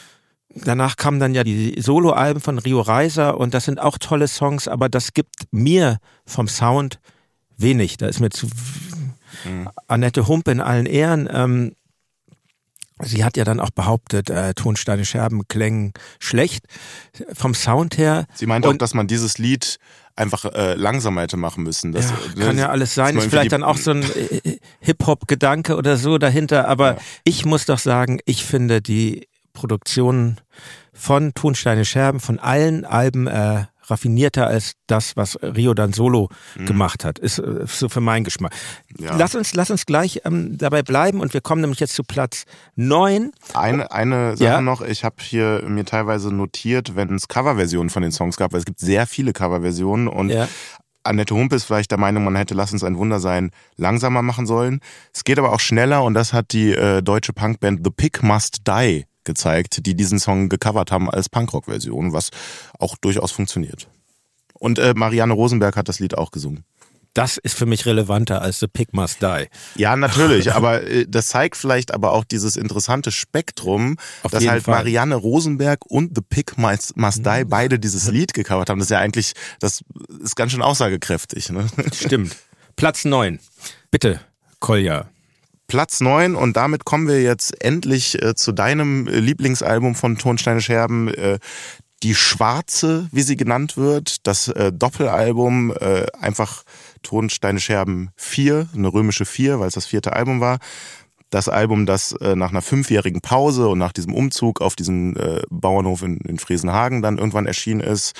danach kamen dann ja die Soloalben von Rio Reiser und das sind auch tolle Songs, aber das gibt mir vom Sound wenig. Da ist mir zu Annette Humpe in allen Ehren. Sie hat ja dann auch behauptet, Tonsteine Scherben klängen schlecht vom Sound her. Sie meinte auch, dass man dieses Lied einfach langsamer hätte machen müssen. Das, kann ja alles sein. Ist vielleicht dann auch so ein Hip-Hop-Gedanke oder so dahinter. Aber ich muss doch sagen, ich finde die Produktion von Tonsteine Scherben, von allen Alben raffinierter als das, was Rio dann solo gemacht hat. Ist so für meinen Geschmack. Ja. Lass uns gleich dabei bleiben und wir kommen nämlich jetzt zu Platz 9. Eine Sache noch, ich habe hier mir teilweise notiert, wenn es Coverversionen von den Songs gab, weil es gibt sehr viele Coverversionen und Annette Humpe ist vielleicht der Meinung, man hätte Lass uns ein Wunder sein langsamer machen sollen. Es geht aber auch schneller und das hat die deutsche Punkband The Pig Must Die gezeigt, die diesen Song gecovert haben als Punkrock-Version, was auch durchaus funktioniert. Und Marianne Rosenberg hat das Lied auch gesungen. Das ist für mich relevanter als The Pig Must Die. Ja, natürlich, aber das zeigt vielleicht aber auch dieses interessante Spektrum, dass halt Fall. Marianne Rosenberg und The Pig Must Die beide dieses Lied gecovert haben. Das ist ja eigentlich, das ist ganz schön aussagekräftig. Ne? Stimmt. Platz 9. Bitte, Kolja. Platz 9 und damit kommen wir jetzt endlich zu deinem Lieblingsalbum von Tonsteine Scherben, Die Schwarze, wie sie genannt wird, das Doppelalbum, einfach Tonsteine Scherben 4, eine römische 4, weil es das 4. Album war. Das Album, das nach einer 5-jährigen Pause und nach diesem Umzug auf diesen Bauernhof in Fresenhagen dann irgendwann erschienen ist.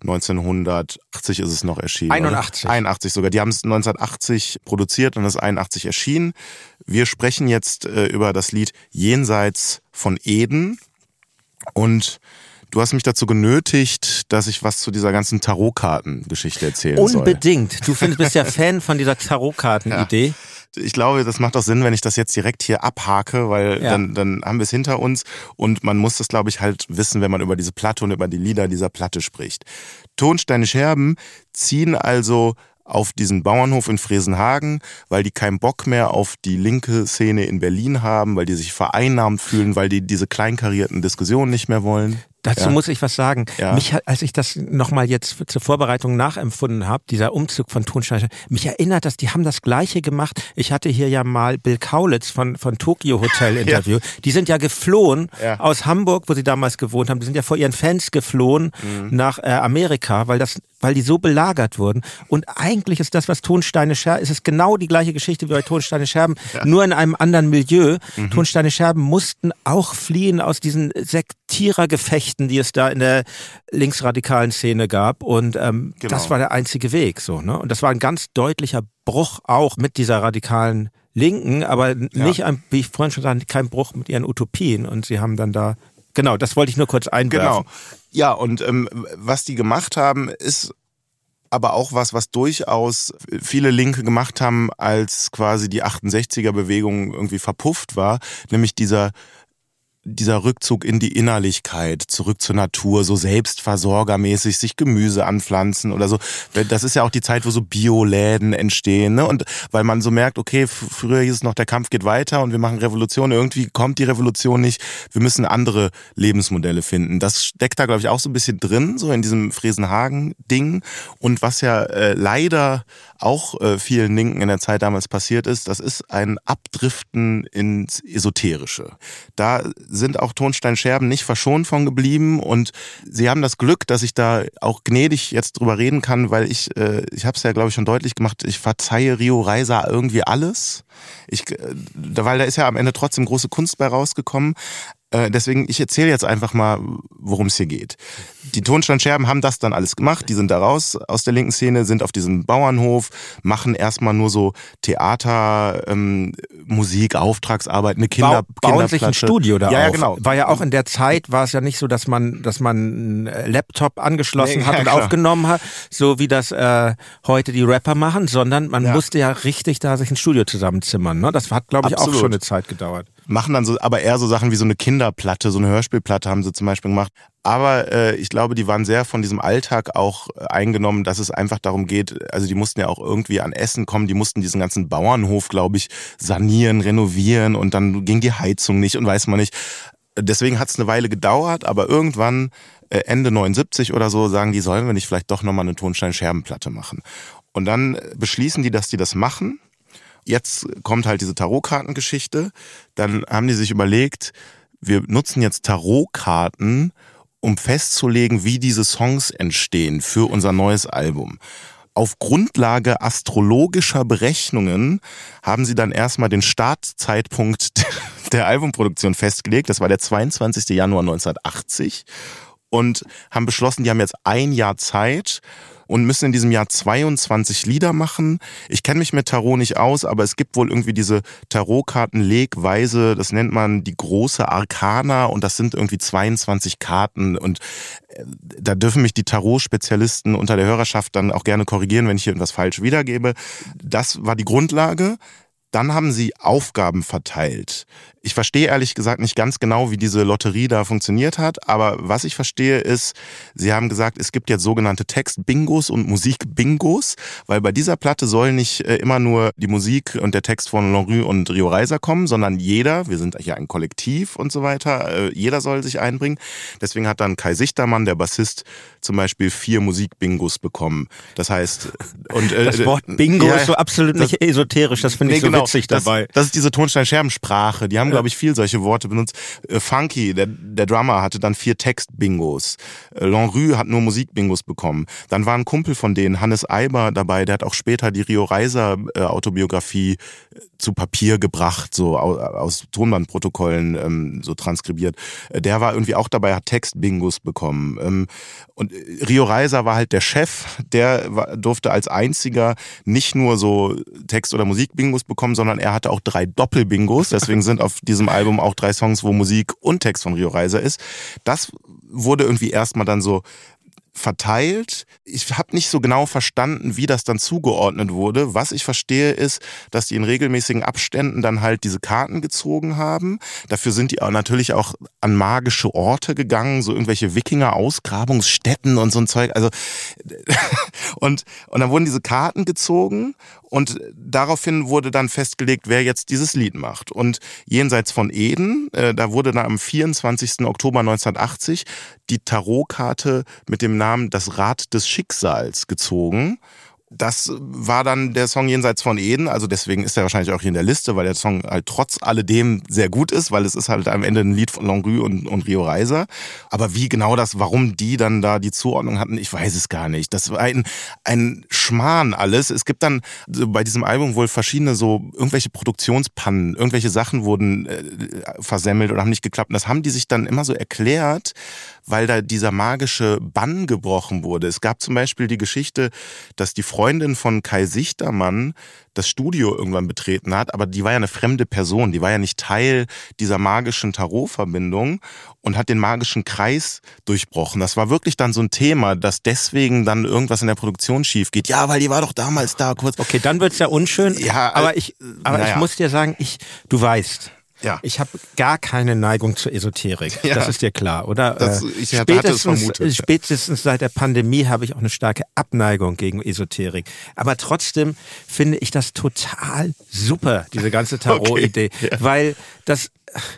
1980 ist es noch erschienen. 81. 81 sogar. Die haben es 1980 produziert und es ist 81 erschienen. Wir sprechen jetzt über das Lied Jenseits von Eden. Und du hast mich dazu genötigt, dass ich was zu dieser ganzen Tarotkarten-Geschichte erzählen soll. Unbedingt. Du bist ja Fan von dieser Tarotkarten-Idee. Ja. Ich glaube, das macht auch Sinn, wenn ich das jetzt direkt hier abhake, weil dann haben wir es hinter uns und man muss das, glaube ich, halt wissen, wenn man über diese Platte und über die Lieder dieser Platte spricht. Tonsteine Scherben ziehen also auf diesen Bauernhof in Fresenhagen, weil die keinen Bock mehr auf die linke Szene in Berlin haben, weil die sich vereinnahmt fühlen, weil die diese kleinkarierten Diskussionen nicht mehr wollen. Dazu muss ich was sagen. Ja. Mich, als ich das nochmal jetzt zur Vorbereitung nachempfunden habe, dieser Umzug von Tonsteine, mich erinnert das, die haben das Gleiche gemacht. Ich hatte hier ja mal Bill Kaulitz von Tokyo Hotel interviewt. Die sind ja geflohen aus Hamburg, wo sie damals gewohnt haben. Die sind ja vor ihren Fans geflohen nach Amerika, weil die so belagert wurden. Und eigentlich ist das, was Tonsteine Scherben, ist es genau die gleiche Geschichte wie bei Tonsteine Scherben, nur in einem anderen Milieu. Tonsteine Scherben mussten auch fliehen aus diesen Sektierergefechten, die es da in der linksradikalen Szene gab. Und das war der einzige Weg. So, ne? Und das war ein ganz deutlicher Bruch auch mit dieser radikalen Linken, aber nicht, wie ich vorhin schon sagte, kein Bruch mit ihren Utopien. Und sie haben dann da, genau, das wollte ich nur kurz einwerfen. Genau. Ja, und was die gemacht haben, ist aber auch was durchaus viele Linke gemacht haben, als quasi die 68er-Bewegung irgendwie verpufft war, nämlich dieser Rückzug in die Innerlichkeit, zurück zur Natur, so selbstversorgermäßig, sich Gemüse anpflanzen oder so. Das ist ja auch die Zeit, wo so Bioläden entstehen, ne? Und weil man so merkt, okay, früher hieß es noch, der Kampf geht weiter und wir machen Revolution. Irgendwie kommt die Revolution nicht. Wir müssen andere Lebensmodelle finden. Das steckt da, glaube ich, auch so ein bisschen drin, so in diesem Fresenhagen-Ding. Und was ja leider auch vielen Linken in der Zeit damals passiert ist, das ist ein Abdriften ins Esoterische. Da sind auch Tonsteine Scherben nicht verschont von geblieben und sie haben das Glück, dass ich da auch gnädig jetzt drüber reden kann, weil ich habe es ja, glaube ich, schon deutlich gemacht, ich verzeihe Rio Reiser irgendwie alles. Weil da ist ja am Ende trotzdem große Kunst bei rausgekommen. Deswegen, ich erzähle jetzt einfach mal, worum es hier geht. Die Tonsteine Scherben haben das dann alles gemacht, die sind da raus aus der linken Szene, sind auf diesem Bauernhof, machen erstmal nur so Theater, Musik, Auftragsarbeit, eine bauen sich ein Studio da auf. Ja, genau. War ja auch in der Zeit, war es ja nicht so, dass man einen Laptop angeschlossen hat und aufgenommen hat, so wie das heute die Rapper machen, sondern man musste ja richtig da sich ein Studio zusammenzimmern. Ne? Das hat, glaube ich, auch schon eine Zeit gedauert. Machen dann so, aber eher so Sachen wie so eine Kinderplatte, so eine Hörspielplatte haben sie zum Beispiel gemacht. Aber ich glaube, die waren sehr von diesem Alltag auch eingenommen, dass es einfach darum geht, also die mussten ja auch irgendwie an Essen kommen, die mussten diesen ganzen Bauernhof, glaube ich, sanieren, renovieren und dann ging die Heizung nicht und weiß man nicht. Deswegen hat es eine Weile gedauert, aber irgendwann Ende 79 oder so sagen die, sollen wir nicht vielleicht doch nochmal eine Tonstein-Scherben-Platte machen. Und dann beschließen die, dass die das machen. Jetzt kommt halt diese Tarotkartengeschichte. Dann haben die sich überlegt, wir nutzen jetzt Tarotkarten, um festzulegen, wie diese Songs entstehen für unser neues Album. Auf Grundlage astrologischer Berechnungen haben sie dann erstmal den Startzeitpunkt der Albumproduktion festgelegt. Das war der 22. Januar 1980 und haben beschlossen, die haben jetzt ein Jahr Zeit und müssen in diesem Jahr 22 Lieder machen. Ich kenne mich mit Tarot nicht aus, aber es gibt wohl irgendwie diese Tarotkartenlegweise, das nennt man die große Arkana und das sind irgendwie 22 Karten und da dürfen mich die Tarot-Spezialisten unter der Hörerschaft dann auch gerne korrigieren, wenn ich hier irgendwas falsch wiedergebe. Das war die Grundlage. Dann haben sie Aufgaben verteilt. Ich verstehe ehrlich gesagt nicht ganz genau, wie diese Lotterie da funktioniert hat, aber was ich verstehe ist, sie haben gesagt, es gibt jetzt sogenannte Text-Bingos und Musik-Bingos, weil bei dieser Platte soll nicht immer nur die Musik und der Text von Lanrue und Rio Reiser kommen, sondern jeder, wir sind ja ein Kollektiv und so weiter, jeder soll sich einbringen. Deswegen hat dann Kai Sichtermann, der Bassist, zum Beispiel 4 Musik-Bingos bekommen. Das heißt... und das Wort Bingo ist so absolut nicht esoterisch, das finde ich so witzig dabei. Das ist diese Tonstein-Scherben-Sprache, die haben, glaube ich, viel solche Worte benutzt. Funky, der Drummer, hatte dann 4 Text-Bingos. Lanrue hat nur Musik-Bingos bekommen. Dann war ein Kumpel von denen, Hannes Eiber, dabei, der hat auch später die Rio Reiser Autobiografie zu Papier gebracht, so aus Tonbandprotokollen so transkribiert. Der war irgendwie auch dabei, hat Text-Bingos bekommen. Und Rio Reiser war halt der Chef, der durfte als einziger nicht nur so Text- oder Musik-Bingos bekommen, sondern er hatte auch 3 Doppel-Bingos. Deswegen sind auf diesem Album auch 3 Songs, wo Musik und Text von Rio Reiser ist. Das wurde irgendwie erstmal dann so verteilt. Ich habe nicht so genau verstanden, wie das dann zugeordnet wurde. Was ich verstehe ist, dass die in regelmäßigen Abständen dann halt diese Karten gezogen haben. Dafür sind die auch natürlich auch an magische Orte gegangen, so irgendwelche Wikinger-Ausgrabungsstätten und so ein Zeug. Also und dann wurden diese Karten gezogen und daraufhin wurde dann festgelegt, wer jetzt dieses Lied macht. Und Jenseits von Eden, da wurde dann am 24. Oktober 1980 die Tarotkarte mit dem Namen Das Rad des Schicksals gezogen. Das war dann der Song Jenseits von Eden, also deswegen ist er wahrscheinlich auch hier in der Liste, weil der Song halt trotz alledem sehr gut ist, weil es ist halt am Ende ein Lied von Lanrue und Rio Reiser. Aber wie genau warum die dann da die Zuordnung hatten, ich weiß es gar nicht. Das war ein Schmarrn alles. Es gibt dann bei diesem Album wohl verschiedene so irgendwelche Produktionspannen, irgendwelche Sachen wurden versemmelt oder haben nicht geklappt. Und das haben die sich dann immer so erklärt, weil da dieser magische Bann gebrochen wurde. Es gab zum Beispiel die Geschichte, dass die Freundin von Kai Sichtermann das Studio irgendwann betreten hat, aber die war ja eine fremde Person, die war ja nicht Teil dieser magischen Tarotverbindung und hat den magischen Kreis durchbrochen. Das war wirklich dann so ein Thema, dass deswegen dann irgendwas in der Produktion schief geht. Ja, weil die war doch damals da kurz. Okay, dann wird's ja unschön, ja, aber ich muss dir sagen, du weißt, ja. Ich habe gar keine Neigung zur Esoterik. Ja. Das ist dir klar, oder? Ich hatte es vermutet. Spätestens seit der Pandemie habe ich auch eine starke Abneigung gegen Esoterik. Aber trotzdem finde ich das total super, diese ganze Tarot-Idee. Okay. Ja. Weil das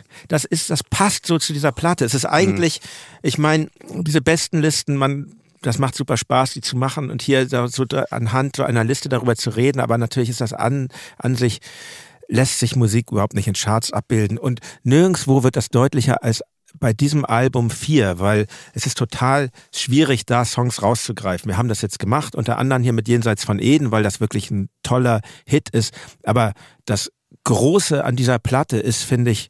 passt so zu dieser Platte. Es ist eigentlich, ich meine, diese besten Listen, das macht super Spaß, die zu machen und hier so anhand so einer Liste darüber zu reden. Aber natürlich ist das an sich, lässt sich Musik überhaupt nicht in Charts abbilden und nirgendwo wird das deutlicher als bei diesem Album 4, weil es ist total schwierig, da Songs rauszugreifen. Wir haben das jetzt gemacht, unter anderem hier mit Jenseits von Eden, weil das wirklich ein toller Hit ist, aber das Große an dieser Platte ist, finde ich,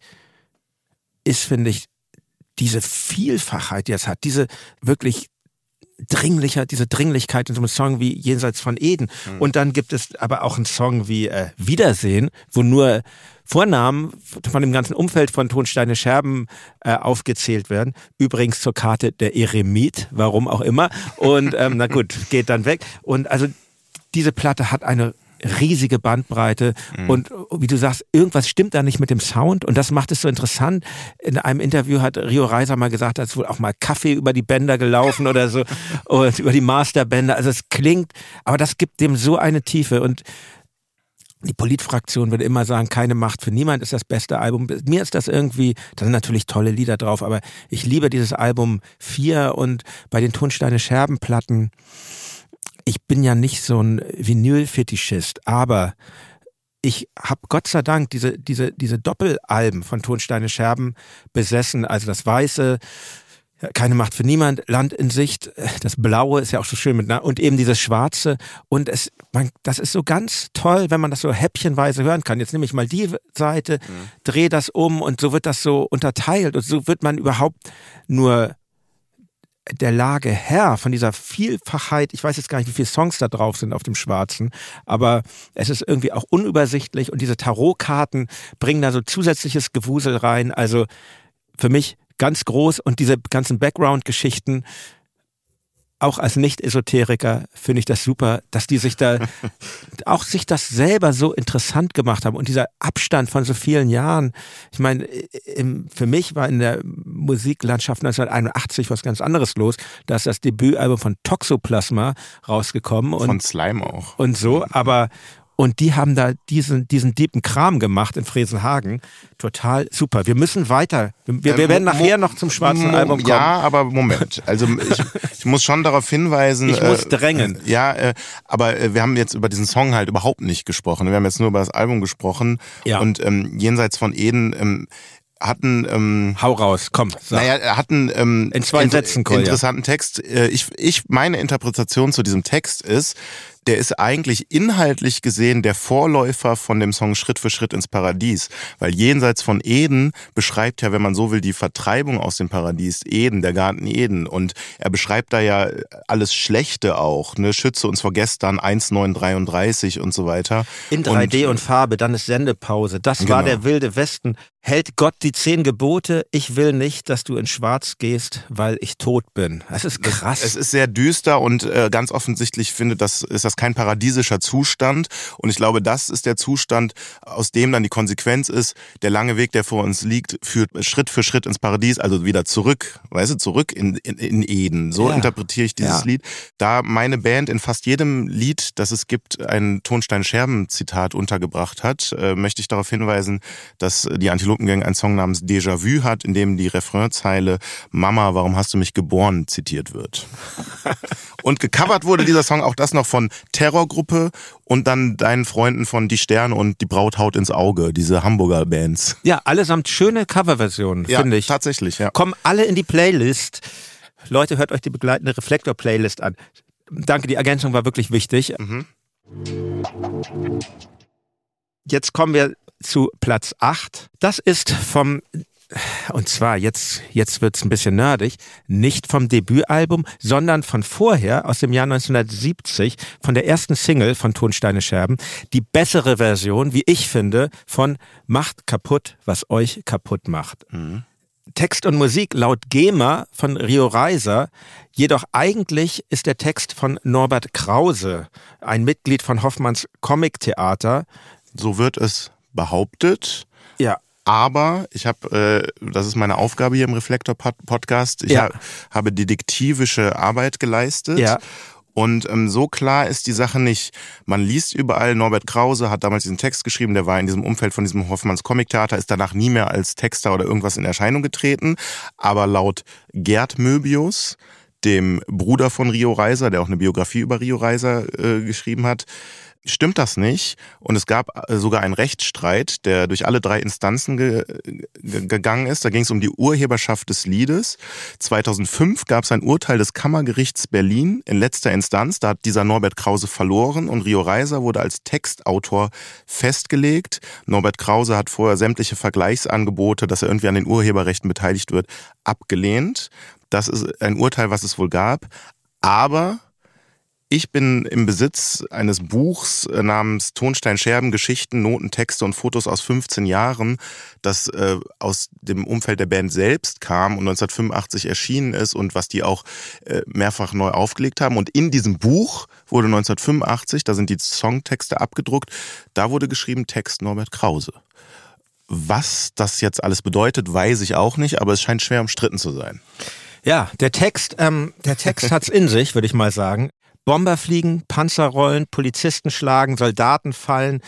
diese Vielfachheit, die es hat, diese wirklich diese Dringlichkeit in so einem Song wie Jenseits von Eden. Und dann gibt es aber auch einen Song wie Wiedersehen, wo nur Vornamen von dem ganzen Umfeld von Tonsteine Scherben aufgezählt werden. Übrigens zur Karte der Eremit, warum auch immer. Und na gut, geht dann weg. Und also diese Platte hat eine riesige Bandbreite und wie du sagst, irgendwas stimmt da nicht mit dem Sound und das macht es so interessant. In einem Interview hat Rio Reiser mal gesagt, da ist wohl auch mal Kaffee über die Bänder gelaufen oder so und über die Masterbänder. Also es klingt, aber das gibt dem so eine Tiefe und Die Politfraktion würde immer sagen, keine Macht für niemand ist das beste Album. Mir ist das irgendwie, da sind natürlich tolle Lieder drauf, aber ich liebe dieses Album 4 und bei den Tonsteine Scherben-Platten, ich bin ja nicht so ein Vinyl-Fetischist, aber ich habe Gott sei Dank diese Doppelalben von Tonsteine Scherben besessen, also das Weiße, keine Macht für niemand, Land in Sicht, das Blaue ist ja auch so schön und eben dieses Schwarze und das ist so ganz toll, wenn man das so häppchenweise hören kann. Jetzt nehme ich mal die Seite, drehe das um und so wird das so unterteilt und so wird man überhaupt nur der Lage Herr von dieser Vielfachheit. Ich weiß jetzt gar nicht, wie viele Songs da drauf sind auf dem Schwarzen, aber es ist irgendwie auch unübersichtlich und diese Tarotkarten bringen da so zusätzliches Gewusel rein. Also für mich ganz groß und diese ganzen Background-Geschichten, auch als Nicht-Esoteriker finde ich das super, dass die sich da auch sich das selber so interessant gemacht haben und dieser Abstand von so vielen Jahren. Ich meine, für mich war in der Musiklandschaft 1981 was ganz anderes los. Da ist das Debütalbum von Toxoplasma rausgekommen. Von Slime auch. Und so, aber und die haben da diesen deepen Kram gemacht in Fresenhagen. Total super. Wir müssen weiter. Wir werden nachher noch zum schwarzen Album kommen. Ja, aber Moment. Also ich muss schon darauf hinweisen. Ich muss drängen. Aber wir haben jetzt über diesen Song halt überhaupt nicht gesprochen. Wir haben jetzt nur über das Album gesprochen. Ja. Und Jenseits von Eden hatten hau raus, komm. Sag. Hatten in 2 Sätzen, Kolja. Interessanten Text. Meine Interpretation zu diesem Text ist, der ist eigentlich inhaltlich gesehen der Vorläufer von dem Song Schritt für Schritt ins Paradies. Weil Jenseits von Eden beschreibt ja, wenn man so will, die Vertreibung aus dem Paradies, Eden, der Garten Eden. Und er beschreibt da ja alles Schlechte auch, ne? Schütze uns vor gestern, 1,933 und so weiter. In 3D und Farbe, dann ist Sendepause. Das war der wilde Westen. Hält Gott die 10 Gebote? Ich will nicht, dass du in Schwarz gehst, weil ich tot bin. Das ist krass. Es ist sehr düster und ganz offensichtlich ist das kein paradiesischer Zustand. Und ich glaube, das ist der Zustand, aus dem dann die Konsequenz ist, der lange Weg, der vor uns liegt, führt Schritt für Schritt ins Paradies, also wieder zurück, zurück in Eden. So interpretiere ich dieses Lied. Da meine Band in fast jedem Lied, das es gibt, ein Tonstein-Scherben-Zitat untergebracht hat, möchte ich darauf hinweisen, dass die Antilopengang einen Song namens Déjà-vu hat, in dem die Refrainzeile Mama, warum hast du mich geboren, zitiert wird. Und gecovert wurde dieser Song, auch das noch von Terrorgruppe und dann deinen Freunden von Die Sterne und Die Braut haut ins Auge, diese Hamburger Bands. Ja, allesamt schöne Coverversionen, finde ich. Tatsächlich, ja. Kommen alle in die Playlist. Leute, hört euch die begleitende Reflektor-Playlist an. Danke, die Ergänzung war wirklich wichtig. Jetzt kommen wir zu Platz 8. Das ist und zwar, jetzt wird's ein bisschen nerdig, nicht vom Debütalbum, sondern von vorher, aus dem Jahr 1970, von der ersten Single von Tonsteine Scherben, die bessere Version, wie ich finde, von Macht kaputt, was euch kaputt macht. Text und Musik laut GEMA von Rio Reiser, jedoch eigentlich ist der Text von Norbert Krause, ein Mitglied von Hoffmanns Comic-Theater. So wird es behauptet. Ja. Aber ich habe, das ist meine Aufgabe hier im Reflektor-Podcast, ich habe detektivische Arbeit geleistet. Ja. Und so klar ist die Sache nicht. Man liest überall, Norbert Krause hat damals diesen Text geschrieben, der war in diesem Umfeld von diesem Hoffmanns Comic-Theater, ist danach nie mehr als Texter oder irgendwas in Erscheinung getreten. Aber laut Gerd Möbius, dem Bruder von Rio Reiser, der auch eine Biografie über Rio Reiser geschrieben hat, stimmt das nicht. Und es gab sogar einen Rechtsstreit, der durch alle 3 Instanzen gegangen ist. Da ging es um die Urheberschaft des Liedes. 2005 gab es ein Urteil des Kammergerichts Berlin in letzter Instanz. Da hat dieser Norbert Krause verloren und Rio Reiser wurde als Textautor festgelegt. Norbert Krause hat vorher sämtliche Vergleichsangebote, dass er irgendwie an den Urheberrechten beteiligt wird, abgelehnt. Das ist ein Urteil, was es wohl gab. Aber ich bin im Besitz eines Buchs namens Tonstein Scherben, Geschichten, Noten, Texte und Fotos aus 15 Jahren, das aus dem Umfeld der Band selbst kam und 1985 erschienen ist und was die auch mehrfach neu aufgelegt haben. Und in diesem Buch wurde 1985, da sind die Songtexte abgedruckt, da wurde geschrieben Text Norbert Krause. Was das jetzt alles bedeutet, weiß ich auch nicht, aber es scheint schwer umstritten zu sein. Ja, der Text hat's in sich, würde ich mal sagen. Bomber fliegen, Panzer rollen, Polizisten schlagen, Soldaten fallen,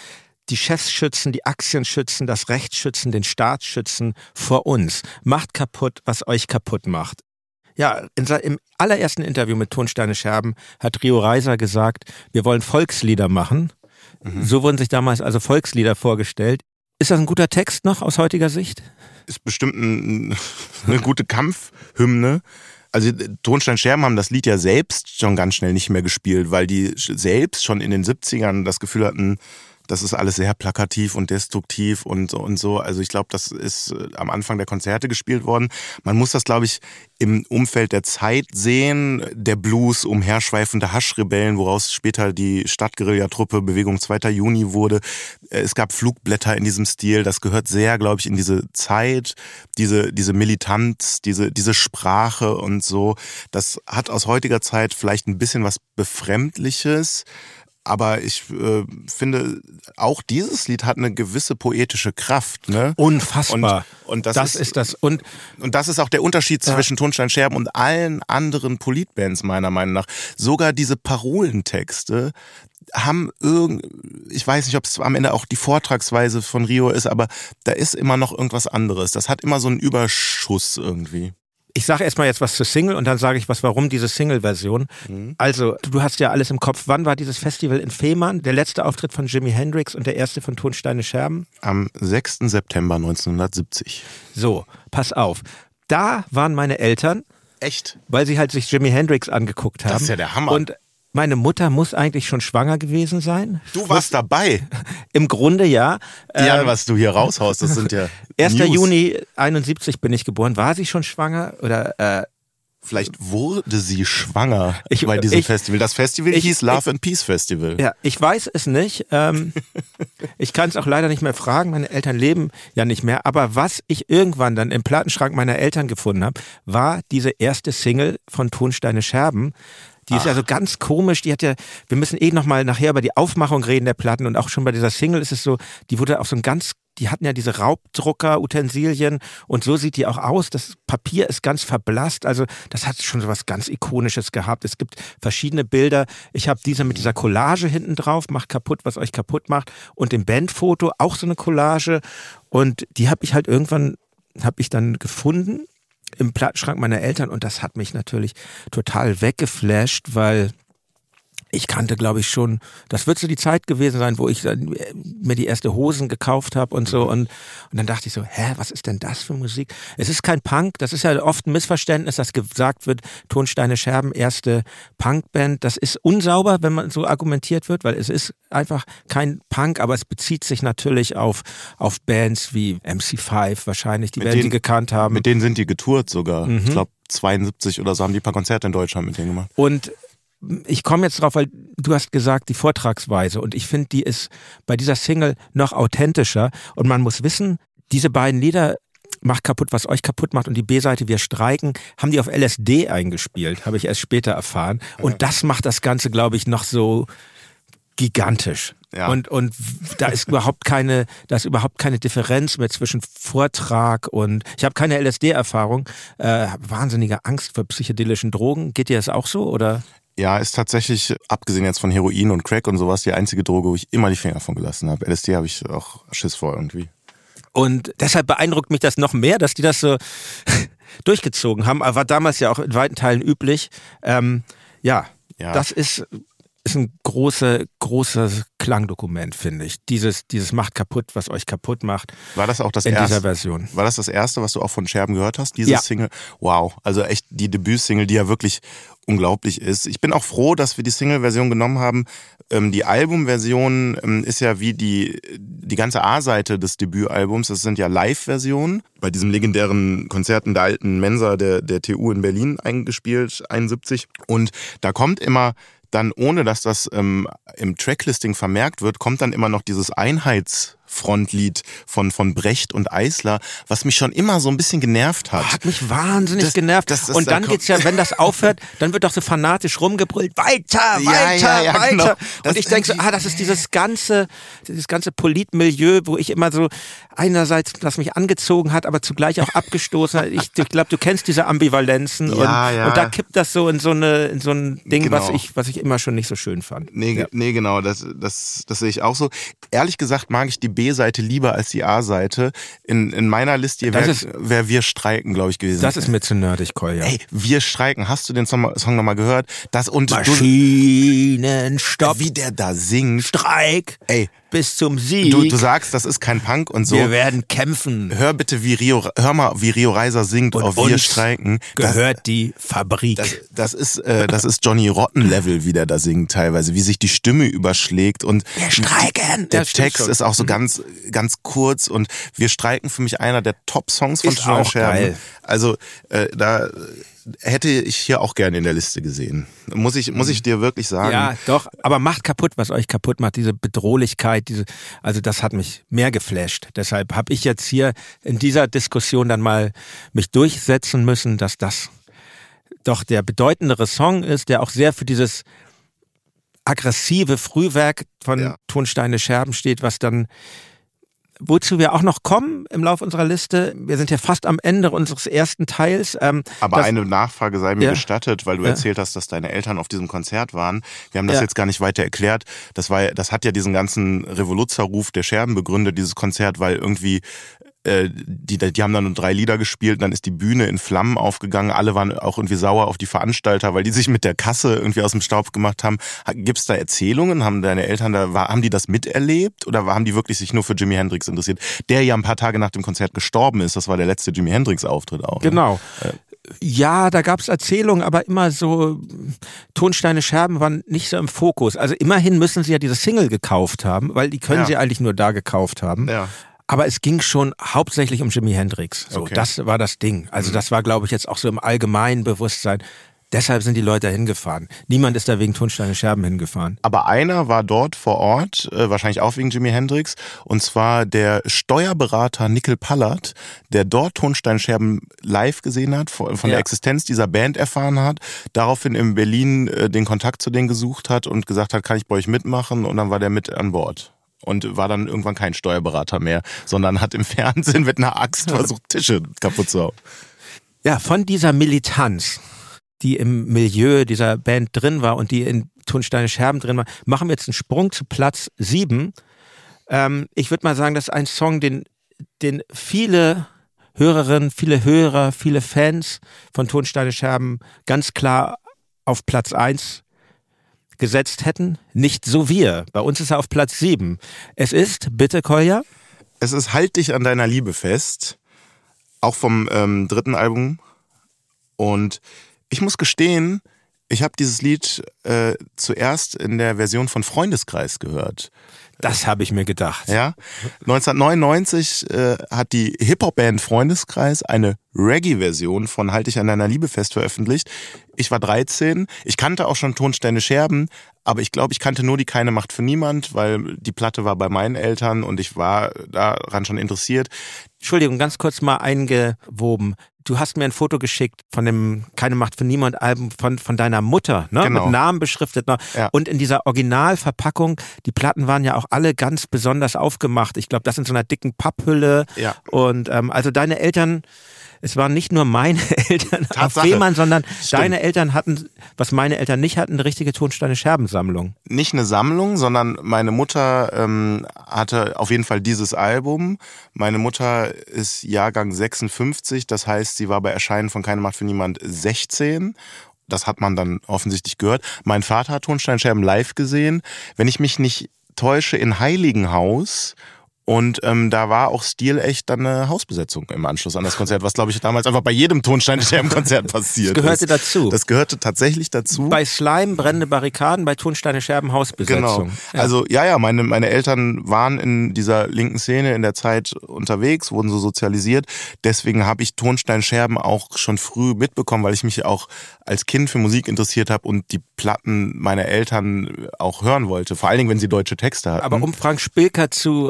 die Chefs schützen, die Aktien schützen, das Recht schützen, den Staat schützen vor uns. Macht kaputt, was euch kaputt macht. Ja, im allerersten Interview mit Tonsteine Scherben hat Rio Reiser gesagt, wir wollen Volkslieder machen. So wurden sich damals also Volkslieder vorgestellt. Ist das ein guter Text noch aus heutiger Sicht? Ist bestimmt eine gute Kampfhymne. Also Tonsteine Scherben haben das Lied ja selbst schon ganz schnell nicht mehr gespielt, weil die selbst schon in den 70ern das Gefühl hatten, das ist alles sehr plakativ und destruktiv und so. Also ich glaube, das ist am Anfang der Konzerte gespielt worden. Man muss das, glaube ich, im Umfeld der Zeit sehen. Der Blues, umherschweifende Haschrebellen, woraus später die Stadtguerillatruppe Bewegung 2. Juni wurde. Es gab Flugblätter in diesem Stil. Das gehört sehr, glaube ich, in diese Zeit, diese Militanz, diese Sprache und so. Das hat aus heutiger Zeit vielleicht ein bisschen was Befremdliches. Aber ich finde, auch dieses Lied hat eine gewisse poetische Kraft. Ne? Unfassbar. Und das ist das. Und das ist auch der Unterschied zwischen Tonsteine Scherben und allen anderen Politbands meiner Meinung nach. Sogar diese Parolentexte haben ich weiß nicht, ob es am Ende auch die Vortragsweise von Rio ist, aber da ist immer noch irgendwas anderes. Das hat immer so einen Überschuss irgendwie. Ich sage erstmal jetzt was zur Single und dann sage ich was, warum diese Single-Version. Also, du hast ja alles im Kopf. Wann war dieses Festival in Fehmarn? Der letzte Auftritt von Jimi Hendrix und der erste von Tonsteine Scherben? Am 6. September 1970. So, pass auf. Da waren meine Eltern. Echt? Weil sie halt sich Jimi Hendrix angeguckt haben. Das ist ja der Hammer. Und meine Mutter muss eigentlich schon schwanger gewesen sein. Du warst dabei. Im Grunde ja. Ja, was du hier raushaust, das sind ja 1. News. Juni 71 bin ich geboren. War sie schon schwanger? Oder vielleicht wurde sie schwanger bei diesem Festival. Das Festival hieß Love and Peace Festival. Ja, ich weiß es nicht. Ich kann es auch leider nicht mehr fragen. Meine Eltern leben ja nicht mehr. Aber was ich irgendwann dann im Plattenschrank meiner Eltern gefunden habe, war diese erste Single von Tonsteine Scherben. Die ist ja so ganz komisch, wir müssen nochmal nachher über die Aufmachung reden der Platten und auch schon bei dieser Single ist es so, die wurde auf so die hatten ja diese Raubdrucker-Utensilien und so sieht die auch aus. Das Papier ist ganz verblasst, also das hat schon so was ganz Ikonisches gehabt. Es gibt verschiedene Bilder. Ich habe diese mit dieser Collage hinten drauf, macht kaputt, was euch kaputt macht und im Bandfoto auch so eine Collage und die habe ich halt irgendwann, dann gefunden im Plattenschrank meiner Eltern und das hat mich natürlich total weggeflasht, weil ich kannte, glaube ich, schon, das wird so die Zeit gewesen sein, wo ich mir die erste Hosen gekauft habe und so und dann dachte ich so, was ist denn das für Musik? Es ist kein Punk, das ist ja oft ein Missverständnis, dass gesagt wird, Tonsteine Scherben, erste Punkband, das ist unsauber, wenn man so argumentiert wird, weil es ist einfach kein Punk, aber es bezieht sich natürlich auf Bands wie MC5 wahrscheinlich, die werden sie gekannt haben. Mit denen sind die getourt sogar. Ich glaube 72 oder so haben die ein paar Konzerte in Deutschland mit denen gemacht. Und ich komme jetzt drauf, weil du hast gesagt, die Vortragsweise und ich finde, die ist bei dieser Single noch authentischer und man muss wissen, diese beiden Lieder, Macht kaputt, was euch kaputt macht und die B-Seite Wir streiken, haben die auf LSD eingespielt, habe ich erst später erfahren und das macht das Ganze, glaube ich, noch so gigantisch. Ja. Und da ist überhaupt keine Differenz mehr zwischen Vortrag und ich habe keine LSD-Erfahrung, wahnsinnige Angst vor psychedelischen Drogen. Geht dir das auch so oder? Ja, ist tatsächlich, abgesehen jetzt von Heroin und Crack und sowas, die einzige Droge, wo ich immer die Finger von gelassen habe. LSD habe ich auch Schiss vor irgendwie. Und deshalb beeindruckt mich das noch mehr, dass die das so durchgezogen haben. Aber war damals ja auch in weiten Teilen üblich. Das ist ein großes Klangdokument, finde ich. Dieses Macht kaputt, was euch kaputt macht. War das auch das in erste, dieser Version? War das erste, was du auch von Scherben gehört hast? Diese Single? Wow. Also echt die Debütsingle, die ja wirklich unglaublich ist. Ich bin auch froh, dass wir die Single-Version genommen haben. Die Albumversion ist ja wie die ganze A-Seite des Debütalbums. Das sind ja Live-Versionen. Bei diesem legendären Konzert in der alten Mensa der TU in Berlin eingespielt, 71. Und da kommt immer dann, ohne dass das im Tracklisting vermerkt wird, kommt dann immer noch dieses Frontlied von Brecht und Eisler, was mich schon immer so ein bisschen genervt hat. Hat mich wahnsinnig genervt. Und dann geht's ja, wenn das aufhört, dann wird doch so fanatisch rumgebrüllt, weiter. Genau. Und ich denke so, das ist dieses ganze Politmilieu, wo ich immer so einerseits, das mich angezogen hat, aber zugleich auch abgestoßen hat. Ich glaube, du kennst diese Ambivalenzen und da kippt das so in so ein Ding, genau. was ich immer schon nicht so schön fand. Nee, genau, das sehe ich auch so. Ehrlich gesagt mag ich die B-Seite lieber als die A-Seite. In meiner Liste wäre Wir streiken, glaube ich, gewesen. Das ist mir zu nerdig, Kolja. Ey, Wir streiken, hast du den Song nochmal gehört? Maschinenstopp. Wie der da singt. Streik. Ey. Bis zum Sieg. Du sagst, das ist kein Punk und so. Wir werden kämpfen. Hör mal, wie Rio Reiser singt und auf Wir streiken. Gehört die Fabrik. Das ist Johnny Rotten Level, wie der da singt teilweise, wie sich die Stimme überschlägt und wir streiken. Der Text ist auch so ganz, ganz kurz und Wir streiken für mich einer der Top-Songs von Stefan Scherben. Geil. Also da hätte ich hier auch gerne in der Liste gesehen. Muss ich dir wirklich sagen. Ja, doch, aber macht kaputt, was euch kaputt macht, diese Bedrohlichkeit, also das hat mich mehr geflasht. Deshalb habe ich jetzt hier in dieser Diskussion dann mal mich durchsetzen müssen, dass das doch der bedeutendere Song ist, der auch sehr für dieses aggressive Frühwerk von Tonsteine Scherben steht, was dann wozu wir auch noch kommen im Laufe unserer Liste. Wir sind ja fast am Ende unseres ersten Teils. Aber eine Nachfrage sei mir gestattet, weil du erzählt hast, dass deine Eltern auf diesem Konzert waren. Wir haben das jetzt gar nicht weiter erklärt. Das hat ja diesen ganzen Revoluzerruf der Scherben begründet, dieses Konzert, weil irgendwie die haben dann nur 3 Lieder gespielt, dann ist die Bühne in Flammen aufgegangen, alle waren auch irgendwie sauer auf die Veranstalter, weil die sich mit der Kasse irgendwie aus dem Staub gemacht haben. Gibt's da Erzählungen? Haben deine Eltern haben die das miterlebt oder haben die wirklich sich nur für Jimi Hendrix interessiert? Der ja ein paar Tage nach dem Konzert gestorben ist, das war der letzte Jimi Hendrix-Auftritt auch. Genau. Ja, da gab's Erzählungen, aber immer so, Tonsteine Scherben waren nicht so im Fokus. Also immerhin müssen sie ja diese Single gekauft haben, weil die können sie eigentlich nur da gekauft haben. Ja. Aber es ging schon hauptsächlich um Jimi Hendrix. So, das war das Ding. Also das war, glaube ich, jetzt auch so im allgemeinen Bewusstsein. Deshalb sind die Leute da hingefahren. Niemand ist da wegen Tonsteine Scherben hingefahren. Aber einer war dort vor Ort, wahrscheinlich auch wegen Jimi Hendrix, und zwar der Steuerberater Nickel Pallert, der dort Tonsteine Scherben live gesehen hat, von der Existenz dieser Band erfahren hat, daraufhin in Berlin den Kontakt zu denen gesucht hat und gesagt hat, kann ich bei euch mitmachen? Und dann war der mit an Bord. Und war dann irgendwann kein Steuerberater mehr, sondern hat im Fernsehen mit einer Axt versucht, Tische kaputt zu hauen. Ja, von dieser Militanz, die im Milieu dieser Band drin war und die in Tonsteine Scherben drin war, machen wir jetzt einen Sprung zu Platz 7. Ich würde mal sagen, das ist ein Song, den viele Hörerinnen, viele Hörer, viele Fans von Tonsteine Scherben ganz klar auf Platz 1 gesetzt hätten. Nicht so wir. Bei uns ist er auf Platz 7. Es ist, bitte Kolja? Es ist Halt dich an deiner Liebe fest. Auch vom 3. Album. Und ich muss gestehen, ich habe dieses Lied zuerst in der Version von Freundeskreis gehört. Das habe ich mir gedacht. Ja. 1999 hat die Hip-Hop-Band Freundeskreis eine Reggae-Version von Halt dich an deiner Liebe fest veröffentlicht. Ich war 13. Ich kannte auch schon Tonsteine Scherben, aber ich glaube, ich kannte nur die Keine Macht für niemand, weil die Platte war bei meinen Eltern und ich war daran schon interessiert. Entschuldigung, ganz kurz mal eingewoben. Du hast mir ein Foto geschickt von dem Keine Macht für niemand Album von deiner Mutter, ne? Genau. Mit Namen beschriftet noch. Ja. Und in dieser Originalverpackung, die Platten waren ja auch alle ganz besonders aufgemacht. Ich glaube, das in so einer dicken Papphülle. Ja. Und also deine Eltern, es waren nicht nur meine Eltern auf Fehmarn, sondern deine Eltern hatten, was meine Eltern nicht hatten, eine richtige Tonsteine-Scherben-Sammlung. Nicht eine Sammlung, sondern meine Mutter hatte auf jeden Fall dieses Album. Meine Mutter ist Jahrgang 56, das heißt, sie war bei Erscheinen von Keine Macht für niemand 16. Das hat man dann offensichtlich gehört. Mein Vater hat Tonsteine Scherben live gesehen. Wenn ich mich nicht täusche, in Heiligenhaus. Und da war auch stilecht dann eine Hausbesetzung im Anschluss an das Konzert, was, glaube ich, damals einfach bei jedem Tonsteine Scherben-Konzert passiert. Das gehörte dazu. Das gehörte tatsächlich dazu. Bei Slime brennende Barrikaden, bei Tonsteine Scherben Hausbesetzung. Genau. Ja. Also meine Eltern waren in dieser linken Szene in der Zeit unterwegs, wurden so sozialisiert. Deswegen habe ich Tonsteine Scherben auch schon früh mitbekommen, weil ich mich auch als Kind für Musik interessiert habe und die Platten meiner Eltern auch hören wollte. Vor allen Dingen, wenn sie deutsche Texte hatten. Aber um Frank Spilker zu zitieren,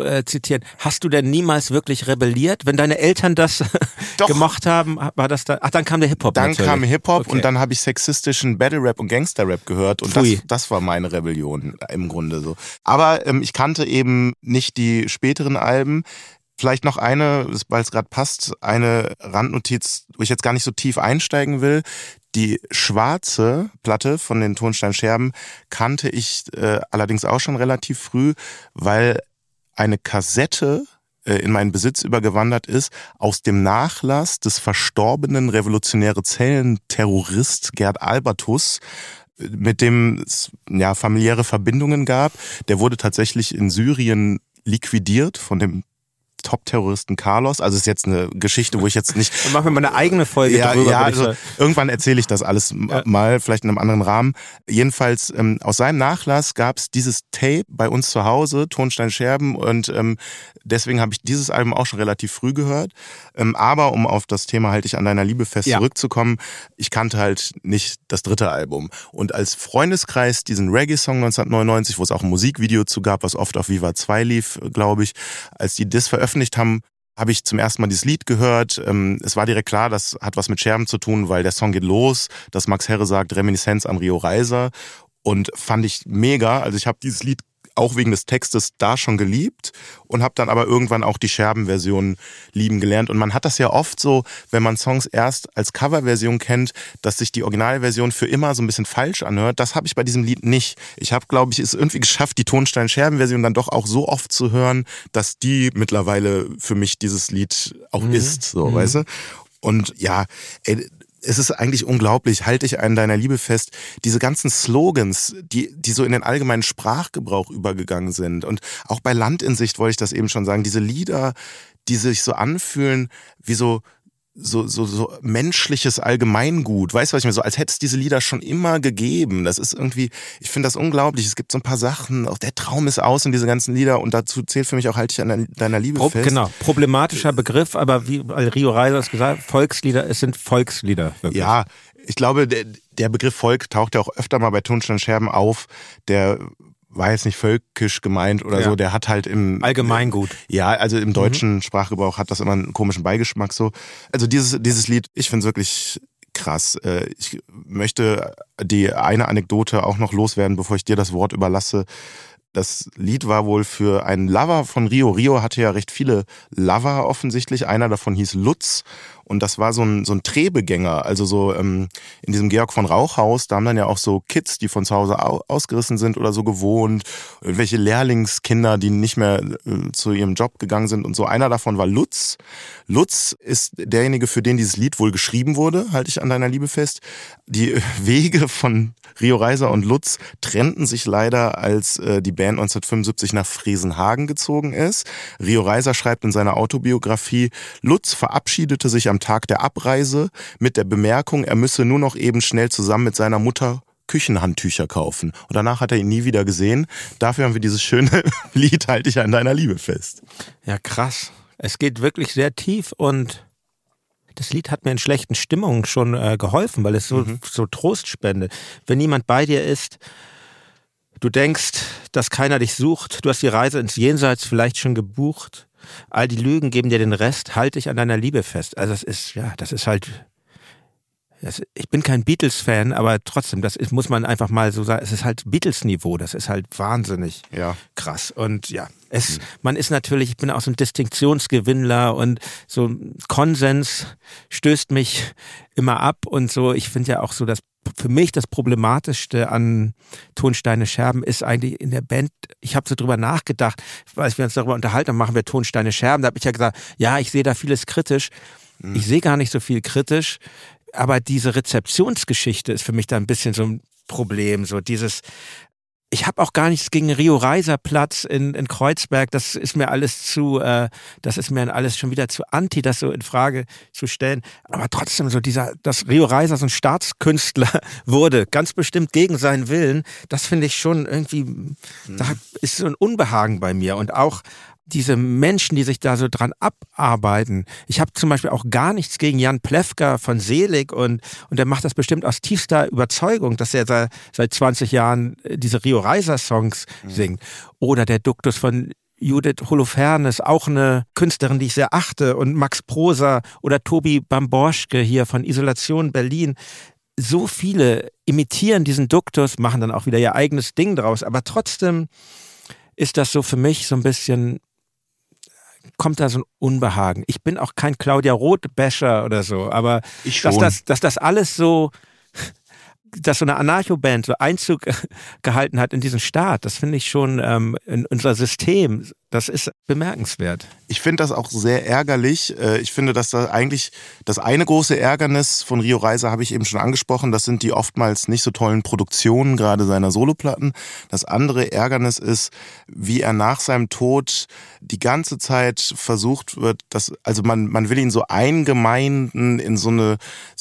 zitieren, hast du denn niemals wirklich rebelliert? Wenn deine Eltern das gemocht haben, war das dann, dann kam der Hip-Hop Dann natürlich. kam Hip-Hop Okay. und dann habe ich sexistischen Battle-Rap und Gangster-Rap gehört und das war meine Rebellion im Grunde so. Aber ich kannte eben nicht die späteren Alben. Vielleicht noch eine, weil es gerade passt, eine Randnotiz, wo ich jetzt gar nicht so tief einsteigen will. Die schwarze Platte von den Tonsteine-Scherben kannte ich allerdings auch schon relativ früh, weil eine Kassette in meinen Besitz übergewandert ist aus dem Nachlass des verstorbenen Revolutionäre Zellen-Terrorist Gerd Albertus, mit dem es familiäre Verbindungen gab. Der wurde tatsächlich in Syrien liquidiert von dem Top-Terroristen Carlos. Also ist jetzt eine Geschichte, wo ich jetzt nicht... Dann machen wir mal eine eigene Folge drüber. Ja, also irgendwann erzähle ich das alles mal, vielleicht in einem anderen Rahmen. Jedenfalls aus seinem Nachlass gab es dieses Tape bei uns zu Hause, Tonsteine-Scherben, und deswegen habe ich dieses Album auch schon relativ früh gehört. Aber um auf das Thema Halt ich an deiner Liebe fest zurückzukommen, ich kannte halt nicht das dritte Album. Und als Freundeskreis diesen Reggae-Song 1999, wo es auch ein Musikvideo zu gab, was oft auf Viva 2 lief, glaube ich, als die das veröffentlicht haben, habe ich zum ersten Mal dieses Lied gehört. Es war direkt klar, das hat was mit Scherben zu tun, weil der Song geht los, dass Max Herre sagt, Reminiszenz an Rio Reiser, und fand ich mega. Also ich habe dieses Lied auch wegen des Textes da schon geliebt und habe dann aber irgendwann auch die Scherben-Version lieben gelernt. Und man hat das ja oft so, wenn man Songs erst als Coverversion kennt, dass sich die Originalversion für immer so ein bisschen falsch anhört. Das habe ich bei diesem Lied nicht. Ich habe, glaube ich, es irgendwie geschafft, die Tonsteine-Scherben-Version dann doch auch so oft zu hören, dass die mittlerweile für mich dieses Lied auch ist, so, weißt du? Und ja, es ist eigentlich unglaublich, halte ich an deiner Liebe fest, diese ganzen Slogans, die so in den allgemeinen Sprachgebrauch übergegangen sind. Und auch bei Land in Sicht wollte ich das eben schon sagen, diese Lieder, die sich so anfühlen wie so menschliches Allgemeingut. Weißt du, was ich meine? So, als hätte es diese Lieder schon immer gegeben. Das ist irgendwie, ich finde das unglaublich. Es gibt so ein paar Sachen, auch der Traum ist aus und diese ganzen Lieder, und dazu zählt für mich auch Halt ich an deiner Liebe fest. Genau, problematischer Begriff, aber wie Rio Reiser es gesagt hat, Volkslieder, es sind Volkslieder. Wirklich. Ja, ich glaube, der Begriff Volk taucht ja auch öfter mal bei Tonsteine-Scherben auf. Der war jetzt nicht völkisch gemeint oder so, der hat halt im Allgemeingut. Ja, also im deutschen Sprachgebrauch hat das immer einen komischen Beigeschmack so. Also dieses Lied, ich finde es wirklich krass. Ich möchte die eine Anekdote auch noch loswerden, bevor ich dir das Wort überlasse. Das Lied war wohl für einen Lover von Rio. Rio hatte ja recht viele Lover offensichtlich. Einer davon hieß Lutz. Und das war so ein Trebegänger, also so in diesem Georg von Rauchhaus, da haben dann ja auch so Kids, die von zu Hause ausgerissen sind oder so gewohnt, irgendwelche Lehrlingskinder, die nicht mehr zu ihrem Job gegangen sind und so. Einer davon war Lutz. Lutz ist derjenige, für den dieses Lied wohl geschrieben wurde, Halte ich an deiner Liebe fest. Die Wege von Rio Reiser und Lutz trennten sich leider, als die Band 1975 nach Fresenhagen gezogen ist. Rio Reiser schreibt in seiner Autobiografie, Lutz verabschiedete sich am Tag der Abreise mit der Bemerkung, er müsse nur noch eben schnell zusammen mit seiner Mutter Küchenhandtücher kaufen. Und danach hat er ihn nie wieder gesehen. Dafür haben wir dieses schöne Lied Halt ich an deiner Liebe fest. Ja, krass. Es geht wirklich sehr tief und das Lied hat mir in schlechten Stimmungen schon geholfen, weil es so Trost spendet. Wenn niemand bei dir ist, du denkst, dass keiner dich sucht, du hast die Reise ins Jenseits vielleicht schon gebucht, all die Lügen geben dir den Rest, halt dich an deiner Liebe fest. Also das ist halt, ich bin kein Beatles-Fan, aber trotzdem, muss man einfach mal so sagen, es ist halt Beatles-Niveau, das ist halt wahnsinnig krass. Und ja, man ist natürlich, ich bin auch so ein Distinktionsgewinnler und so Konsens stößt mich immer ab und so. Ich finde ja auch so, dass für mich das Problematischste an Tonsteine-Scherben ist eigentlich in der Band, ich habe so drüber nachgedacht, als wir uns darüber unterhalten, dann machen wir Tonsteine-Scherben, da habe ich ja gesagt, ja, ich sehe da vieles kritisch. Ich sehe gar nicht so viel kritisch, aber diese Rezeptionsgeschichte ist für mich da ein bisschen so ein Problem, so dieses, ich habe auch gar nichts gegen Rio Reiser Platz in Kreuzberg, das ist mir alles schon wieder zu anti, das so in Frage zu stellen, aber trotzdem so dass Rio Reiser so ein Staatskünstler wurde, ganz bestimmt gegen seinen Willen, das finde ich schon irgendwie, da ist so ein Unbehagen bei mir und auch diese Menschen, die sich da so dran abarbeiten. Ich habe zum Beispiel auch gar nichts gegen Jan Plewka von Selig und der macht das bestimmt aus tiefster Überzeugung, dass er seit 20 Jahren diese Rio Reiser Songs singt. Oder der Duktus von Judith Holofernes, auch eine Künstlerin, die ich sehr achte, und Max Prosa oder Tobi Bamborschke hier von Isolation Berlin. So viele imitieren diesen Duktus, machen dann auch wieder ihr eigenes Ding draus, aber trotzdem ist das so für mich so ein bisschen, kommt da so ein Unbehagen. Ich bin auch kein Claudia Roth-Basher oder so, aber dass das alles so, dass so eine Anarcho-Band so Einzug gehalten hat in diesen Staat, das finde ich schon in unser System, das ist bemerkenswert. Ich finde das auch sehr ärgerlich. Ich finde, dass da eigentlich das eine große Ärgernis von Rio Reiser habe ich eben schon angesprochen. Das sind die oftmals nicht so tollen Produktionen, gerade seiner Soloplatten. Das andere Ärgernis ist, wie er nach seinem Tod die ganze Zeit versucht wird, also man will ihn so eingemeinden in so eine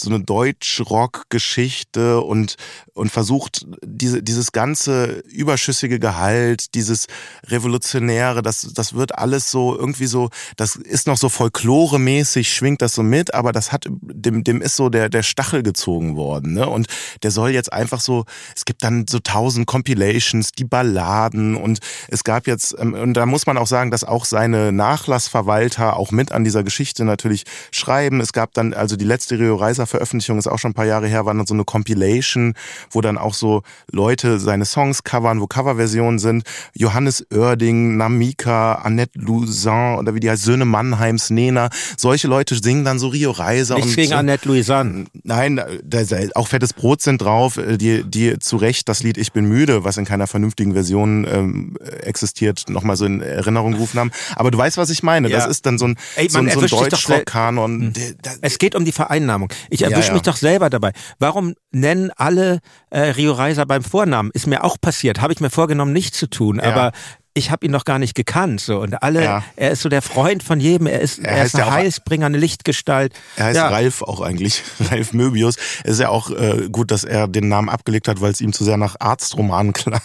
Deutsch-Rock-Geschichte und versucht dieses ganze überschüssige Gehalt, dieses Revolutionäre, das wird alles so irgendwie so, das ist noch so folkloremäßig, schwingt das so mit, aber das hat, dem ist so der Stachel gezogen worden, ne? Und der soll jetzt einfach so, es gibt dann so 1000 Compilations, die Balladen, und es gab jetzt, und da muss man auch sagen, dass auch seine Nachlassverwalter auch mit an dieser Geschichte natürlich schreiben. Es gab dann, also die letzte Rio Reiser Veröffentlichung ist auch schon ein paar Jahre her, war dann so eine Compilation, wo dann auch so Leute seine Songs covern, wo Coverversionen sind. Johannes Oerding, Namika, Annette Louisan oder wie die heißt, Söhne Mannheims, Nena. Solche Leute singen dann so Rio Reiser. Nichts gegen Annette Louisan. Nein, auch Fettes Brot sind drauf, die zu Recht das Lied Ich bin müde, was in keiner vernünftigen Version existiert, nochmal so in Erinnerung gerufen haben. Aber du weißt, was ich meine. Ja. Das ist dann so ein Deutschrock-Kanon. Es geht um die Vereinnahmung. Ich erwische mich doch selber dabei. Warum nennen alle Rio Reiser beim Vornamen? Ist mir auch passiert. Habe ich mir vorgenommen, nicht zu tun. Ja. Aber ich habe ihn noch gar nicht gekannt. So. Und er ist so der Freund von jedem. Er ist ein Heilsbringer, eine Lichtgestalt. Er heißt Ralf auch eigentlich. Ralf Möbius. Es ist ja auch gut, dass er den Namen abgelegt hat, weil es ihm zu sehr nach Arztroman klang.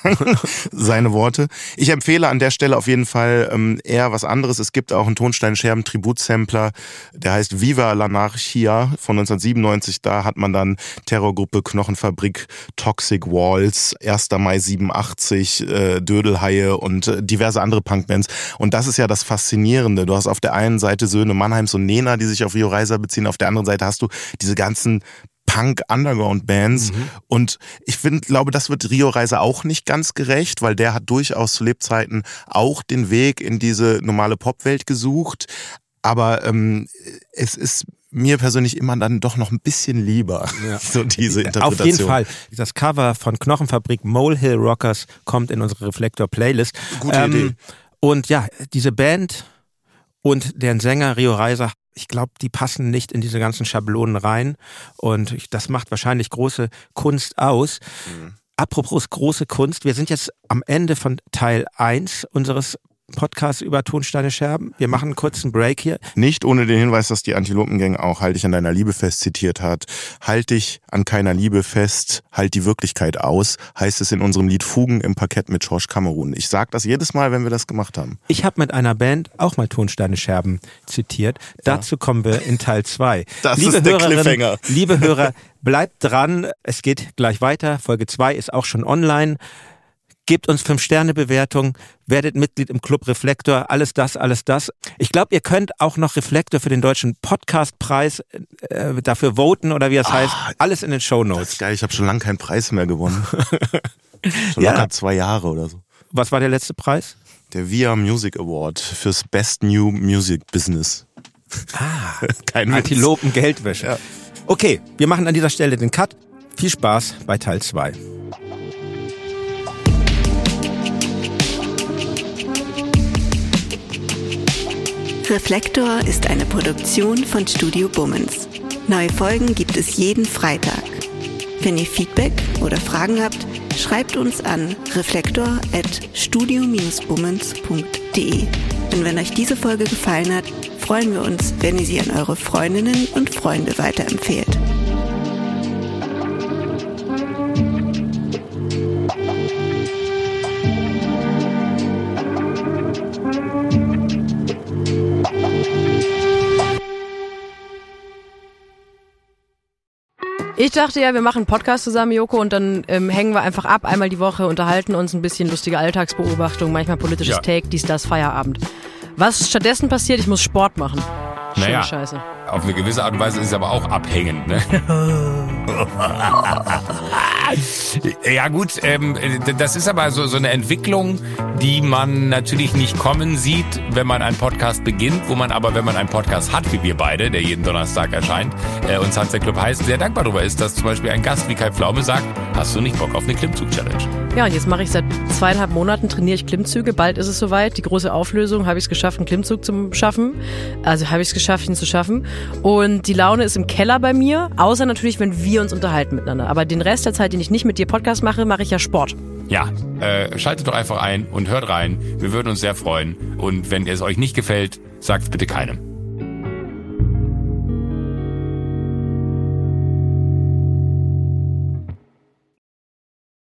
Seine Worte. Ich empfehle an der Stelle auf jeden Fall eher was anderes. Es gibt auch einen Tonstein-Scherben-Tributsampler, der heißt Viva l'Anarchia von 1997. Da hat man dann Terrorgruppe Knochenfabrik, Toxic Walls, 1. Mai 87, Dödelhaie und diverse andere Punkbands. Und das ist ja das Faszinierende. Du hast auf der einen Seite Söhne Mannheims und Nena, die sich auf Rio Reiser beziehen. Auf der anderen Seite hast du diese ganzen Punk-Underground-Bands. Und ich glaube, das wird Rio Reiser auch nicht ganz gerecht, weil der hat durchaus zu Lebzeiten auch den Weg in diese normale Popwelt gesucht. Aber es ist mir persönlich immer dann doch noch ein bisschen lieber, so diese Interpretation. Auf jeden Fall. Das Cover von Knochenfabrik Molehill Rockers kommt in unsere Reflektor-Playlist. Gute Idee. Und ja, diese Band und deren Sänger Rio Reiser, ich glaube, die passen nicht in diese ganzen Schablonen rein. Und das macht wahrscheinlich große Kunst aus. Apropos große Kunst, wir sind jetzt am Ende von Teil 1 unseres Podcast über Tonsteine Scherben. Wir machen einen kurzen Break hier. Nicht ohne den Hinweis, dass die Antilopengang auch Halt dich an deiner Liebe fest zitiert hat. Halt dich an keiner Liebe fest, halt die Wirklichkeit aus, heißt es in unserem Lied Fugen im Parkett mit George Cameron. Ich sag das jedes Mal, wenn wir das gemacht haben. Ich habe mit einer Band auch mal Tonsteine Scherben zitiert. Dazu kommen wir in Teil 2. Das ist der Cliffhanger. Liebe Hörer, bleibt dran. Es geht gleich weiter. Folge 2 ist auch schon online. Gebt uns 5-Sterne-Bewertung, werdet Mitglied im Club Reflektor, alles das. Ich glaube, ihr könnt auch noch Reflektor für den deutschen Podcastpreis dafür voten oder wie es heißt. Alles in den Shownotes. Das ist geil, ich habe schon lange keinen Preis mehr gewonnen. Schon locker 2 Jahre oder so. Was war der letzte Preis? Der VIA Music Award fürs Best New Music Business. Kein Antilopen Geldwäsche. Ja. Okay, wir machen an dieser Stelle den Cut. Viel Spaß bei Teil 2. Reflektor ist eine Produktion von Studio Bummens. Neue Folgen gibt es jeden Freitag. Wenn ihr Feedback oder Fragen habt, schreibt uns an reflektor@studio-bummens.de. Und wenn euch diese Folge gefallen hat, freuen wir uns, wenn ihr sie an eure Freundinnen und Freunde weiterempfehlt. Ich dachte ja, wir machen einen Podcast zusammen, Joko, und dann hängen wir einfach ab, einmal die Woche, unterhalten uns ein bisschen, lustige Alltagsbeobachtung, manchmal politisches Take, dies, das, Feierabend. Was stattdessen passiert, ich muss Sport machen. Schöne Scheiße. Auf eine gewisse Art und Weise ist es aber auch abhängend, ne? Ja gut, das ist aber so eine Entwicklung, die man natürlich nicht kommen sieht, wenn man einen Podcast beginnt, wo man aber, wenn man einen Podcast hat, wie wir beide, der jeden Donnerstag erscheint, und Sunset Club heißt, sehr dankbar darüber ist, dass zum Beispiel ein Gast wie Kai Pflaume sagt, hast du nicht Bock auf eine Klimmzug-Challenge? Ja, und jetzt mache ich seit 2,5 Monaten, trainiere ich Klimmzüge, bald ist es soweit, die große Auflösung, habe ich es geschafft, einen Klimmzug zu schaffen, also habe ich es geschafft, ihn zu schaffen. Und die Laune ist im Keller bei mir, außer natürlich, wenn wir uns unterhalten miteinander. Aber den Rest der Zeit, den ich nicht mit dir Podcast mache, mache ich ja Sport. Ja, schaltet doch einfach ein und hört rein. Wir würden uns sehr freuen. Und wenn es euch nicht gefällt, sagt es bitte keinem.